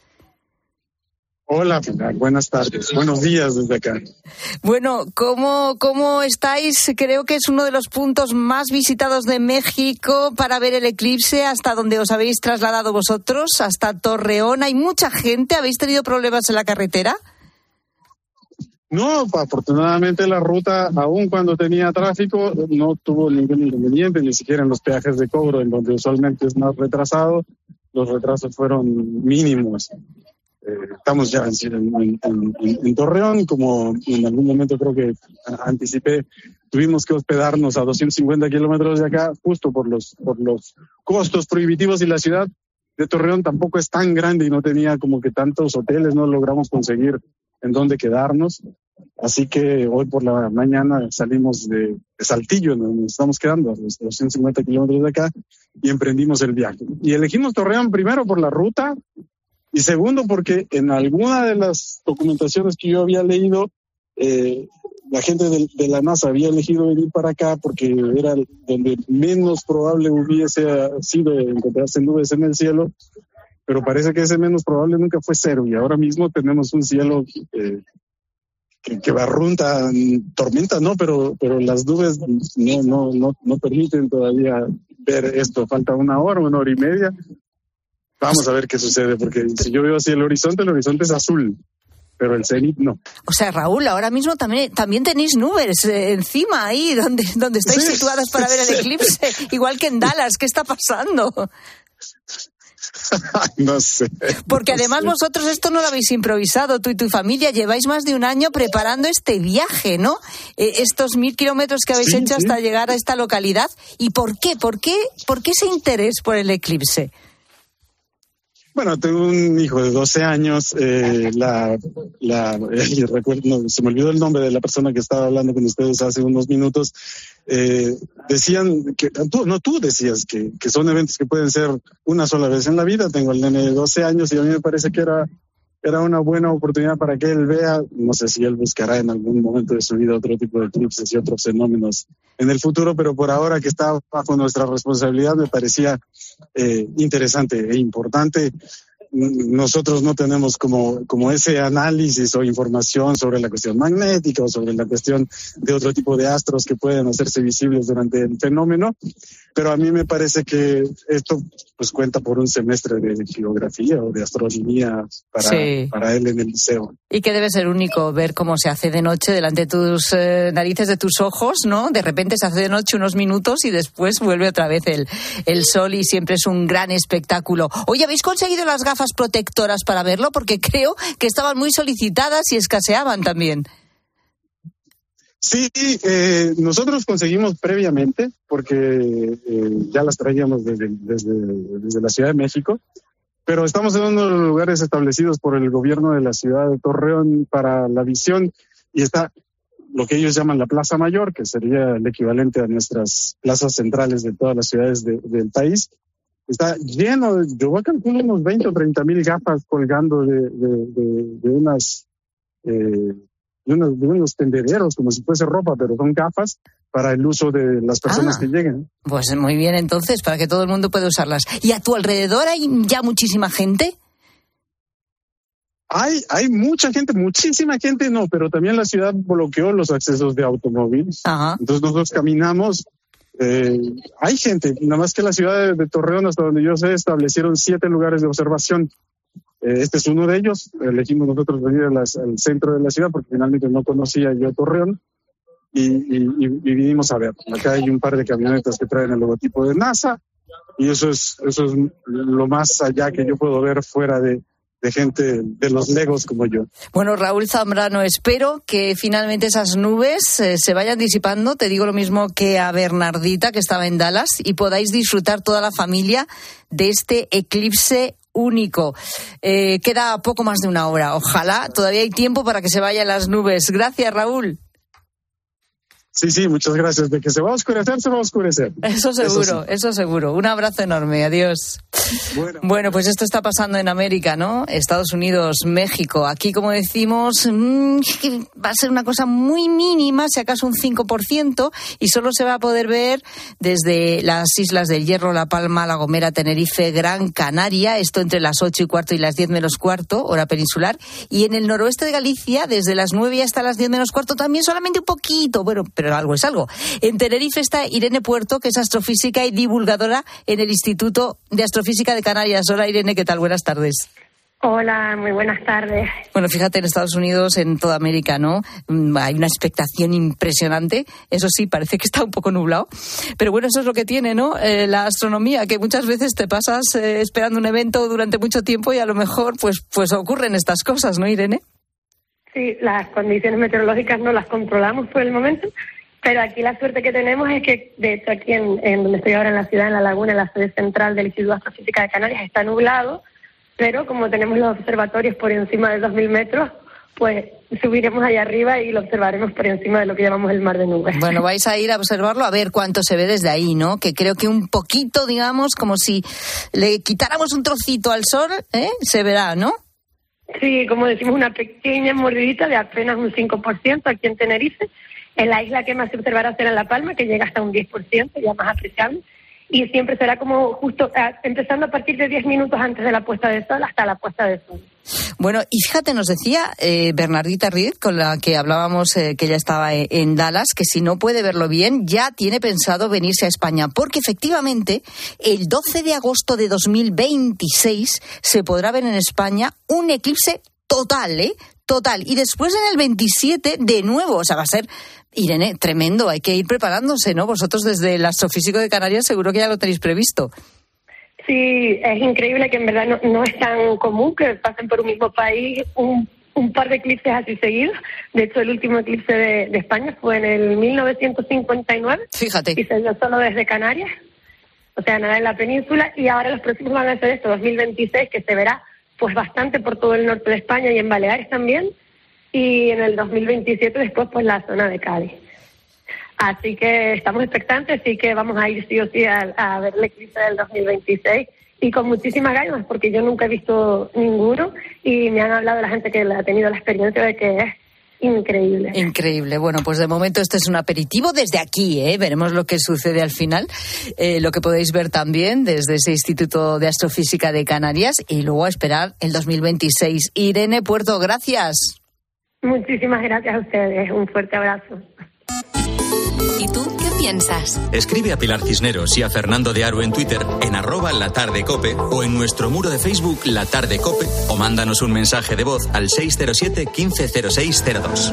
Hola, Pilar, buenas tardes. Buenos días desde acá. Bueno, ¿cómo estáis? Creo que es uno de los puntos más visitados de México para ver el eclipse, hasta donde os habéis trasladado vosotros, hasta Torreón. ¿Hay mucha gente? ¿Habéis tenido problemas en la carretera? No, afortunadamente la ruta, aun cuando tenía tráfico, no tuvo ningún inconveniente, ni siquiera en los peajes de cobro, en donde usualmente es más retrasado, los retrasos fueron mínimos. Estamos ya en Torreón, como en algún momento creo que anticipé, tuvimos que hospedarnos a 250 kilómetros de acá, justo por los costos prohibitivos, y la ciudad de Torreón tampoco es tan grande y no tenía como que tantos hoteles, no logramos conseguir en dónde quedarnos. Así que hoy por la mañana salimos de Saltillo, donde nos estamos quedando, a los 250 kilómetros de acá, y emprendimos el viaje. Y elegimos Torreón primero por la ruta, y segundo porque en alguna de las documentaciones que yo había leído, la gente de la NASA había elegido venir para acá porque era donde menos probable hubiese sido encontrarse nubes en el cielo, pero parece que ese menos probable nunca fue cero, y ahora mismo tenemos un cielo que barrunta, tormenta, ¿no? Pero las nubes no permiten todavía ver esto. Falta una hora y media. Vamos a ver qué sucede, porque si yo veo así el horizonte es azul, pero el cenit no. O sea, Raúl, ahora mismo también tenéis nubes encima ahí, donde estáis situadas para ver el eclipse, igual que en Dallas. ¿Qué está pasando? No sé. Porque además vosotros esto no lo habéis improvisado, tú y tu familia lleváis más de un año preparando este viaje, ¿no? Estos 1.000 kilómetros que habéis hecho hasta llegar a esta localidad. ¿Y por qué? ¿Por qué ese interés por el eclipse? Bueno, tengo un hijo de 12 años, recuerdo, se me olvidó el nombre de la persona que estaba hablando con ustedes hace unos minutos. Decían que, tú decías que son eventos que pueden ser una sola vez en la vida. Tengo al nene de 12 años y a mí me parece que era una buena oportunidad para que él vea. No sé si él buscará en algún momento de su vida otro tipo de eclipses y otros fenómenos en el futuro, pero por ahora, que está bajo nuestra responsabilidad, me parecía interesante e importante. Nosotros no tenemos como ese análisis o información sobre la cuestión magnética o sobre la cuestión de otro tipo de astros que pueden hacerse visibles durante el fenómeno, pero a mí me parece que esto pues cuenta por un semestre de geografía o de astronomía para él en el liceo. Y que debe ser único ver cómo se hace de noche delante de tus narices, de tus ojos, ¿no? De repente se hace de noche unos minutos y después vuelve otra vez el sol, y siempre es un gran espectáculo. Oye, ¿habéis conseguido las gafas protectoras para verlo? Porque creo que estaban muy solicitadas y escaseaban también. Sí, nosotros conseguimos previamente, porque ya las traíamos desde la Ciudad de México, pero estamos en uno de los lugares establecidos por el gobierno de la ciudad de Torreón para la visión, y está lo que ellos llaman la Plaza Mayor, que sería el equivalente a nuestras plazas centrales de todas las ciudades del país. está lleno, yo voy a calcular unos 20 o 30 mil gafas colgando de unos tendederos, como si fuese ropa, pero son gafas para el uso de las personas que lleguen. Pues muy bien, entonces, para que todo el mundo pueda usarlas. ¿Y a tu alrededor hay ya muchísima gente? Hay mucha gente, muchísima gente, no, pero también la ciudad bloqueó los accesos de automóviles. Ajá. Entonces nosotros caminamos, hay gente, nada más que la ciudad de Torreón, hasta donde yo sé, establecieron 7 lugares de observación. Este es uno de ellos. Elegimos nosotros venir al centro de la ciudad porque finalmente no conocía yo Torreón y vinimos a ver. Acá hay un par de camionetas que traen el logotipo de NASA y eso es lo más allá que yo puedo ver fuera de gente de los legos como yo. Bueno, Raúl Zambrano, espero que finalmente esas nubes se vayan disipando. Te digo lo mismo que a Bernardita, que estaba en Dallas, y podáis disfrutar toda la familia de este eclipse único. Queda poco más de una hora. Ojalá todavía hay tiempo para que se vayan las nubes. Gracias, Raúl. Sí, muchas gracias. De que se va a oscurecer, se va a oscurecer. Eso seguro, eso seguro. Un abrazo enorme, adiós. Bueno, pues esto está pasando en América, ¿no? Estados Unidos, México. Aquí, como decimos, va a ser una cosa muy mínima, si acaso un 5%, y solo se va a poder ver desde las Islas del Hierro, La Palma, La Gomera, Tenerife, Gran Canaria, esto entre las 8:15 y las 10:15, hora peninsular, y en el noroeste de Galicia, desde las 9 hasta las 10:15, también solamente un poquito, bueno, pero algo es algo. En Tenerife está Irene Puerto, que es astrofísica y divulgadora en el Instituto de Astrofísica de Canarias. Hola, Irene, ¿qué tal? Buenas tardes. Hola, muy buenas tardes. Bueno, fíjate, en Estados Unidos, en toda América, ¿no? Hay una expectación impresionante. Eso sí, parece que está un poco nublado. Pero bueno, eso es lo que tiene, ¿no? La astronomía, que muchas veces te pasas esperando un evento durante mucho tiempo y a lo mejor pues ocurren estas cosas, ¿no, Irene? Sí, las condiciones meteorológicas no las controlamos por el momento, pero aquí la suerte que tenemos es que, de hecho, aquí en donde estoy ahora, en la ciudad, en La Laguna, en la sede central del Instituto de Astrofísica de Canarias, está nublado, pero como tenemos los observatorios por encima de 2.000 metros, pues subiremos allá arriba y lo observaremos por encima de lo que llamamos el mar de nubes. Bueno, vais a ir a observarlo a ver cuánto se ve desde ahí, ¿no? Que creo que un poquito, digamos, como si le quitáramos un trocito al sol, se verá, ¿no? Sí, como decimos, una pequeña mordidita de apenas un 5% aquí en Tenerife. En la isla que más se observará será en La Palma, que llega hasta un 10%, ya más apreciable. Y siempre será como justo empezando a partir de 10 minutos antes de la puesta de sol hasta la puesta de sol. Bueno, y fíjate, nos decía Bernardita Reed, con la que hablábamos, que ella estaba en Dallas, que si no puede verlo bien, ya tiene pensado venirse a España, porque efectivamente el 12 de agosto de 2026 se podrá ver en España un eclipse total, total. Y después en el 27 de nuevo, o sea, va a ser, Irene, tremendo, hay que ir preparándose, ¿no? Vosotros desde el Astrofísico de Canarias seguro que ya lo tenéis previsto. Sí, es increíble que en verdad no es tan común que pasen por un mismo país un par de eclipses así seguidos. De hecho, el último eclipse de España fue en el 1959. Fíjate. Y se vio solo desde Canarias, o sea, nada en la península. Y ahora los próximos van a ser esto, 2026, que se verá pues bastante por todo el norte de España y en Baleares también. Y en el 2027 después pues la zona de Cádiz. Así que estamos expectantes y que vamos a ir sí o sí a ver el eclipse del 2026 y con muchísimas ganas, porque yo nunca he visto ninguno y me han hablado la gente que ha tenido la experiencia de que es increíble. Increíble. Bueno, pues de momento este es un aperitivo desde aquí, veremos lo que sucede al final, lo que podéis ver también desde ese Instituto de Astrofísica de Canarias y luego a esperar el 2026. Irene Puerto, gracias. Muchísimas gracias a ustedes. Un fuerte abrazo. ¿Y tú qué piensas? Escribe a Pilar Cisneros y a Fernando de Aro en Twitter en @latardecope o en nuestro muro de Facebook La Tarde Cope o mándanos un mensaje de voz al 607 150602.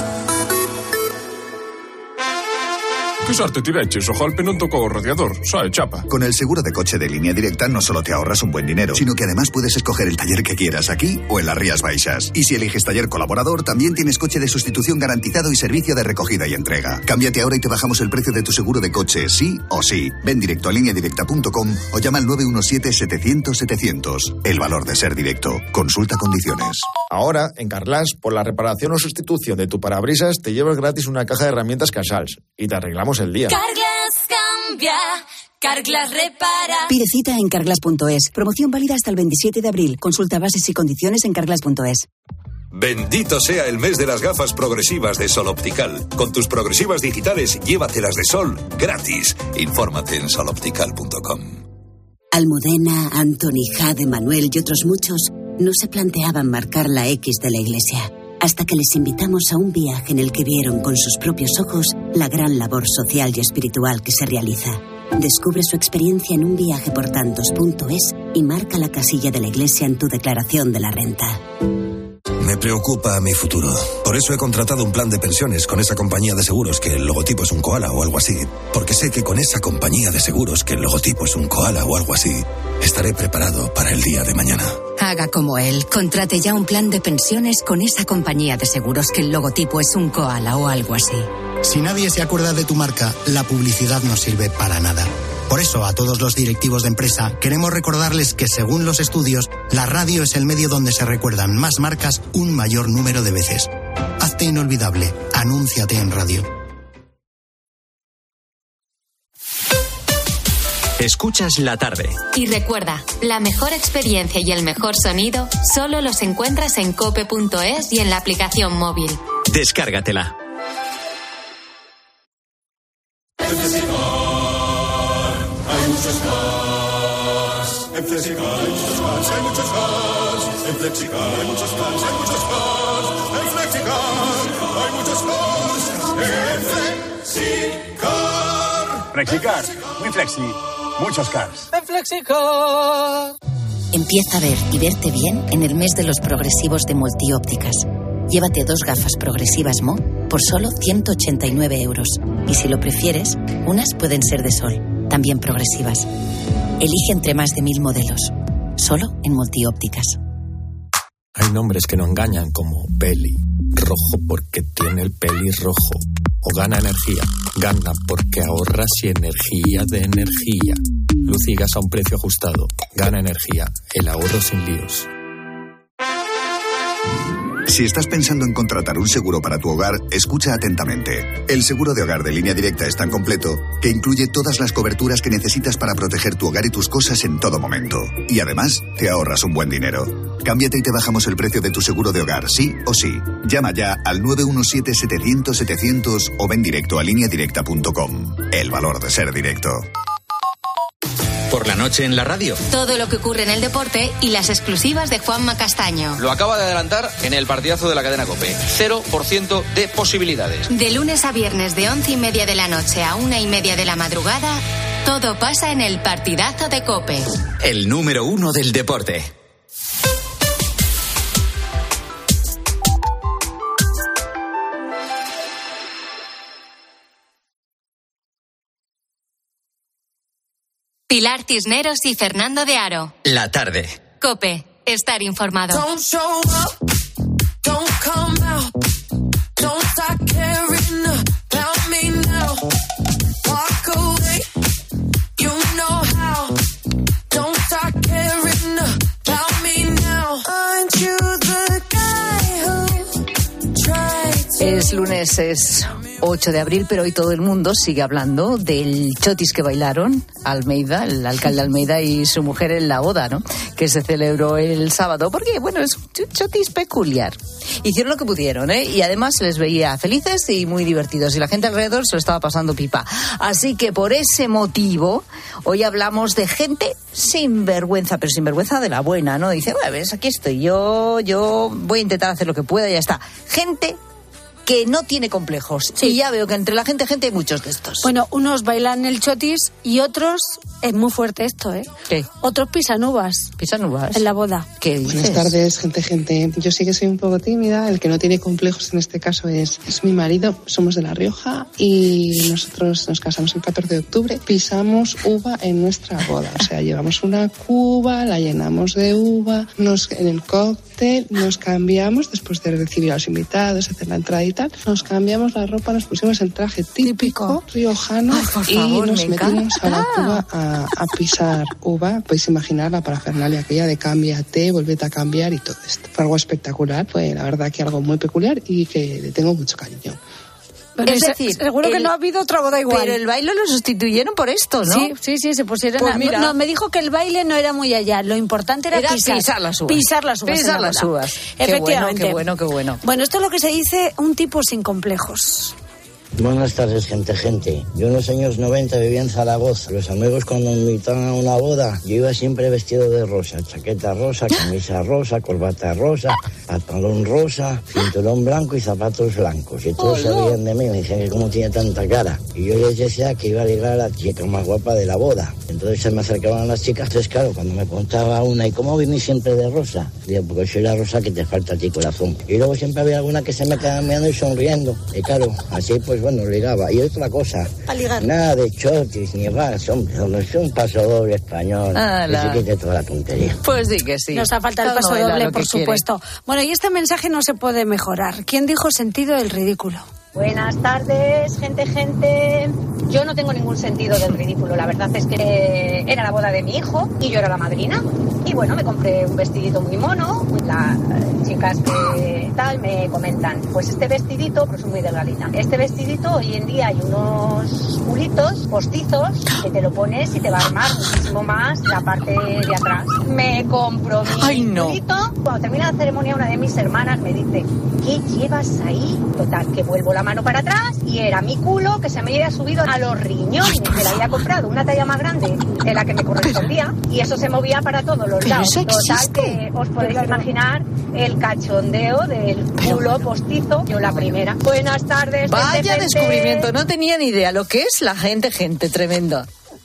Que sorte tiveches, o golpe non tocou o radiador, sae chapa. Con el seguro de coche de Línea Directa no solo te ahorras un buen dinero, sino que además puedes escoger el taller que quieras aquí o en las Rías Baixas. Y si eliges taller colaborador, también tienes coche de sustitución garantizado y servicio de recogida y entrega. Cámbiate ahora y te bajamos el precio de tu seguro de coche, sí o sí. Ven directo a lineadirecta.com o llama al 917-700-700. El valor de ser directo. Consulta condiciones. Ahora, en Carglass, por la reparación o sustitución de tu parabrisas, te llevas gratis una caja de herramientas Casals y te arreglamos el día. Carglass cambia, Carglass repara. Pide cita en carglass.es. Promoción válida hasta el 27 de abril. Consulta bases y condiciones en carglass.es. Bendito sea el mes de las gafas progresivas de Sol Optical. Con tus progresivas digitales, llévatelas de sol gratis. Infórmate en soloptical.com. Almudena, Anthony, Jade, Manuel y otros muchos no se planteaban marcar la X de la iglesia, hasta que les invitamos a un viaje en el que vieron con sus propios ojos la gran labor social y espiritual que se realiza. Descubre su experiencia en unviajeportantos.es y marca la casilla de la iglesia en tu declaración de la renta. Me preocupa mi futuro. Por eso he contratado un plan de pensiones con esa compañía de seguros que el logotipo es un koala o algo así. Porque sé que con esa compañía de seguros que el logotipo es un koala o algo así, estaré preparado para el día de mañana. Haga como él. Contrate ya un plan de pensiones con esa compañía de seguros que el logotipo es un koala o algo así. Si nadie se acuerda de tu marca, la publicidad no sirve para nada. Por eso, a todos los directivos de empresa, queremos recordarles que, según los estudios, la radio es el medio donde se recuerdan más marcas un mayor número de veces. Hazte inolvidable. Anúnciate en radio. Escuchas La Tarde. Y recuerda, la mejor experiencia y el mejor sonido solo los encuentras en cope.es y en la aplicación móvil. Descárgatela. Hay muchos más. En Flexicar hay muchos más, hay muchos más. En Flexicar hay muchos más, hay muchos más. En Flexicar hay muchos más. En Flexicar. Flexicar, muy flexi, muchos cars. En Flexicar. Empieza a ver y verte bien en el mes de los progresivos de Multiópticas. Llévate 2 gafas progresivas Mo por solo 189 euros. Y si lo prefieres, unas pueden ser de sol, también progresivas. Elige entre más de 1000 modelos. Solo en Multiópticas. Hay nombres que no engañan, como Peli. Rojo porque tiene el pelirrojo. O Gana Energía. Gana porque ahorras y energía de energía. Luz y gas a un precio ajustado. Gana Energía. El ahorro sin líos. Si estás pensando en contratar un seguro para tu hogar, escucha atentamente. El seguro de hogar de Línea Directa es tan completo que incluye todas las coberturas que necesitas para proteger tu hogar y tus cosas en todo momento. Y además, te ahorras un buen dinero. Cámbiate y te bajamos el precio de tu seguro de hogar, sí o sí. Llama ya al 917-700-700 o ven directo a lineadirecta.com. El valor de ser directo. Por la noche en la radio. Todo lo que ocurre en el deporte y las exclusivas de Juanma Castaño. Lo acaba de adelantar en el partidazo de la cadena COPE. 0% de posibilidades. De lunes a viernes de 11:30 de la noche a 1:30 de la madrugada, todo pasa en el partidazo de COPE. El número 1 del deporte. Pilar Cisneros y Fernando de Aro. La Tarde. COPE. Estar informado. Don't show up, don't come out, don't start caring about me now. Walk away, you know how. Don't start caring about me now. Aren't you the guy who tried to... Es lunes, es 8 de abril, pero hoy todo el mundo sigue hablando del chotis que bailaron Almeida, el alcalde Almeida y su mujer en la boda, ¿no? Que se celebró el sábado, porque, bueno, es un chotis peculiar. Hicieron lo que pudieron, ¿eh? Y además se les veía felices y muy divertidos, y la gente alrededor se lo estaba pasando pipa. Así que por ese motivo, hoy hablamos de gente sin vergüenza, pero sin vergüenza de la buena, ¿no? Dice, bueno, ves, aquí estoy yo voy a intentar hacer lo que pueda y ya está. Gente que no tiene complejos. Sí. Y ya veo que entre la gente hay muchos de estos. Bueno, unos bailan el chotis y otros, es muy fuerte esto, ¿eh? ¿Qué? Otros pisan uvas. ¿Pisan uvas? En la boda. ¿Qué dices? Buenas tardes, gente. Yo sí que soy un poco tímida. El que no tiene complejos en este caso es mi marido. Somos de La Rioja y nosotros nos casamos el 14 de octubre. Pisamos uva en nuestra boda. O sea, llevamos una cuba, la llenamos de uva, en el cóctel nos cambiamos después de recibir a los invitados, hacer la entrada y tal. Nos cambiamos la ropa, nos pusimos el traje típico riojano. Ay, por favor, y nos metimos a la cuba a pisar uva. Podéis imaginar la parafernalia aquella de cámbiate, vuélvete a cambiar y todo esto. Fue algo espectacular, fue la verdad que algo muy peculiar y que le tengo mucho cariño. Pero es decir, seguro que no ha habido otra boda igual. Pero el baile lo sustituyeron por esto, ¿no? Sí, se pusieron pues mira, no, me dijo que el baile no era muy allá, lo importante era pisar las uvas. Pisar las uvas. Efectivamente. Qué bueno. Bueno, esto es lo que se dice un tipo sin complejos. Buenas tardes, gente. Yo en los años 90 vivía en Zaragoza. Los amigos cuando me invitaban a una boda, yo iba siempre vestido de rosa. Chaqueta rosa, camisa rosa, corbata rosa, pantalón rosa, cinturón blanco y zapatos blancos. Y todos se reían de mí, me decían que cómo tenía tanta cara. Y yo les decía que iba a ligar a la chica más guapa de la boda. Entonces se me acercaban las chicas. Entonces, claro, cuando me contaba una, ¿y cómo vinís siempre de rosa? Digo, porque soy la rosa que te falta a ti, corazón. Y luego siempre había alguna que se me quedaba mirando y sonriendo. Y claro, así pues bueno, ligaba. Y otra cosa, nada de chotis ni vas, hombre, es un paso doble español. Que se quite toda la tontería. Pues sí que sí. Nos ha faltado el paso doble, por supuesto. Bueno, y este mensaje no se puede mejorar. ¿Quién dijo sentido del ridículo? Buenas tardes, gente. Yo no tengo ningún sentido del ridículo. La verdad es que era la boda de mi hijo y yo era la madrina. Y bueno, me compré un vestidito muy mono. Las chicas que tal me comentan, pues este vestidito, pues soy muy delgadita. Este vestidito, hoy en día hay unos culitos postizos que te lo pones y te va a armar muchísimo más la parte de atrás. Me compro mi culito. Cuando termina la ceremonia, una de mis hermanas me dice, ¿qué llevas ahí? Total, que vuelvo la mano para atrás y era mi culo que se me había subido a los riñones. Me la había comprado una talla más grande de la que me correspondía y eso se movía para todos los lados. Total, que os podéis imaginar el cachondeo del culo postizo. Yo la primera. Buenas tardes. Vaya descubrimiento, no tenía ni idea lo que es la gente tremenda.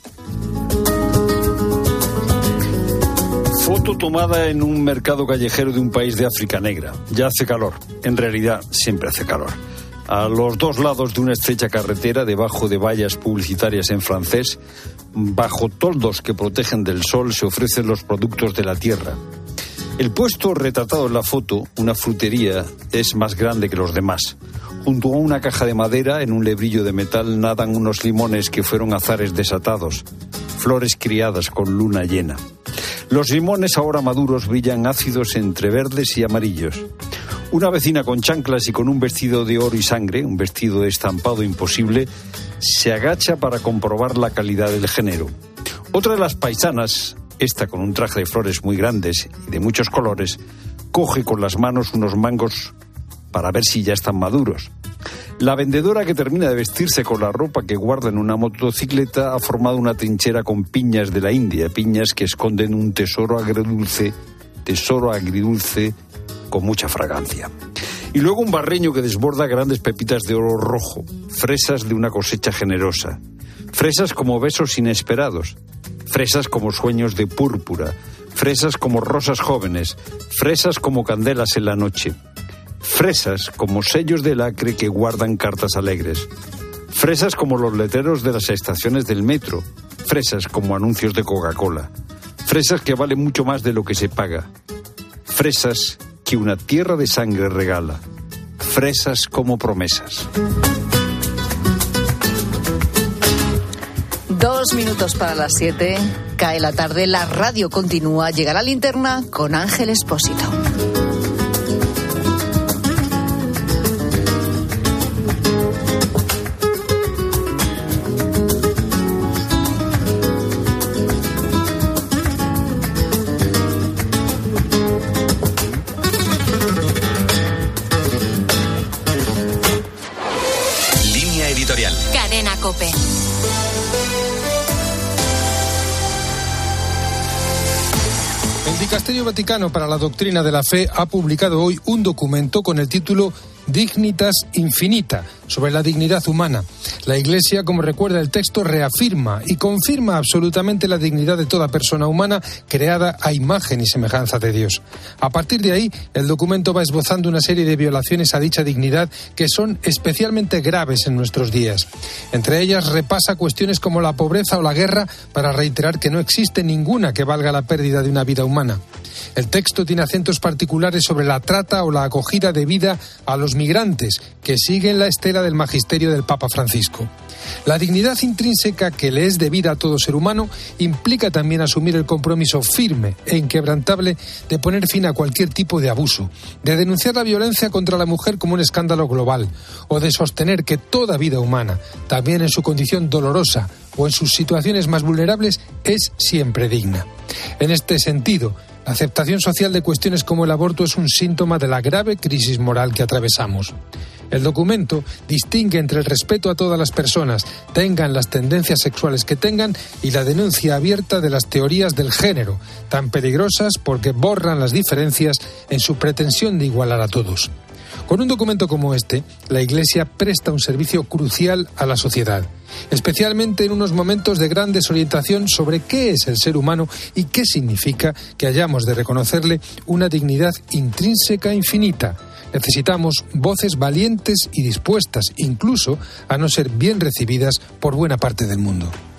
Foto tomada en un mercado callejero de un país de África negra. Ya hace calor. En realidad, siempre hace calor. A los dos lados de una estrecha carretera, debajo de vallas publicitarias en francés, bajo toldos que protegen del sol, se ofrecen los productos de la tierra. El puesto retratado en la foto, una frutería, es más grande que los demás. Junto a una caja de madera, en un lebrillo de metal, nadan unos limones que fueron azares desatados, flores criadas con luna llena. Los limones ahora maduros brillan ácidos entre verdes y amarillos. Una vecina con chanclas y con un vestido de oro y sangre, un vestido de estampado imposible, se agacha para comprobar la calidad del género. Otra de las paisanas, esta con un traje de flores muy grandes y de muchos colores, coge con las manos unos mangos para ver si ya están maduros. La vendedora, que termina de vestirse con la ropa que guarda en una motocicleta, ha formado una trinchera con piñas de la India, piñas que esconden un tesoro agridulce con mucha fragancia. Y luego un barreño que desborda grandes pepitas de oro rojo, fresas de una cosecha generosa, fresas como besos inesperados, fresas como sueños de púrpura, fresas como rosas jóvenes, fresas como candelas en la noche, fresas como sellos de lacre que guardan cartas alegres, fresas como los letreros de las estaciones del metro, fresas como anuncios de Coca-Cola, fresas que valen mucho más de lo que se paga, fresas que una tierra de sangre regala, fresas como promesas. 2 minutos para las 7, cae la tarde, la radio continúa, llega la linterna con Ángel Expósito. Cadena COPE. El Dicasterio Vaticano para la Doctrina de la Fe ha publicado hoy un documento con el título Dignitas Infinita, sobre la dignidad humana. La Iglesia, como recuerda el texto, reafirma y confirma absolutamente la dignidad de toda persona humana creada a imagen y semejanza de Dios. A partir de ahí, el documento va esbozando una serie de violaciones a dicha dignidad que son especialmente graves en nuestros días. Entre ellas repasa cuestiones como la pobreza o la guerra para reiterar que no existe ninguna que valga la pérdida de una vida humana. El texto tiene acentos particulares sobre la trata o la acogida debida a los migrantes, que siguen la estela del magisterio del Papa Francisco. La dignidad intrínseca que le es debida a todo ser humano implica también asumir el compromiso firme e inquebrantable de poner fin a cualquier tipo de abuso, de denunciar la violencia contra la mujer como un escándalo global, o de sostener que toda vida humana, también en su condición dolorosa o en sus situaciones más vulnerables, es siempre digna. En este sentido, la aceptación social de cuestiones como el aborto es un síntoma de la grave crisis moral que atravesamos. El documento distingue entre el respeto a todas las personas, tengan las tendencias sexuales que tengan, y la denuncia abierta de las teorías del género, tan peligrosas porque borran las diferencias en su pretensión de igualar a todos. Con un documento como este, la Iglesia presta un servicio crucial a la sociedad, especialmente en unos momentos de gran desorientación sobre qué es el ser humano y qué significa que hayamos de reconocerle una dignidad intrínseca infinita. Necesitamos voces valientes y dispuestas, incluso, a no ser bien recibidas por buena parte del mundo.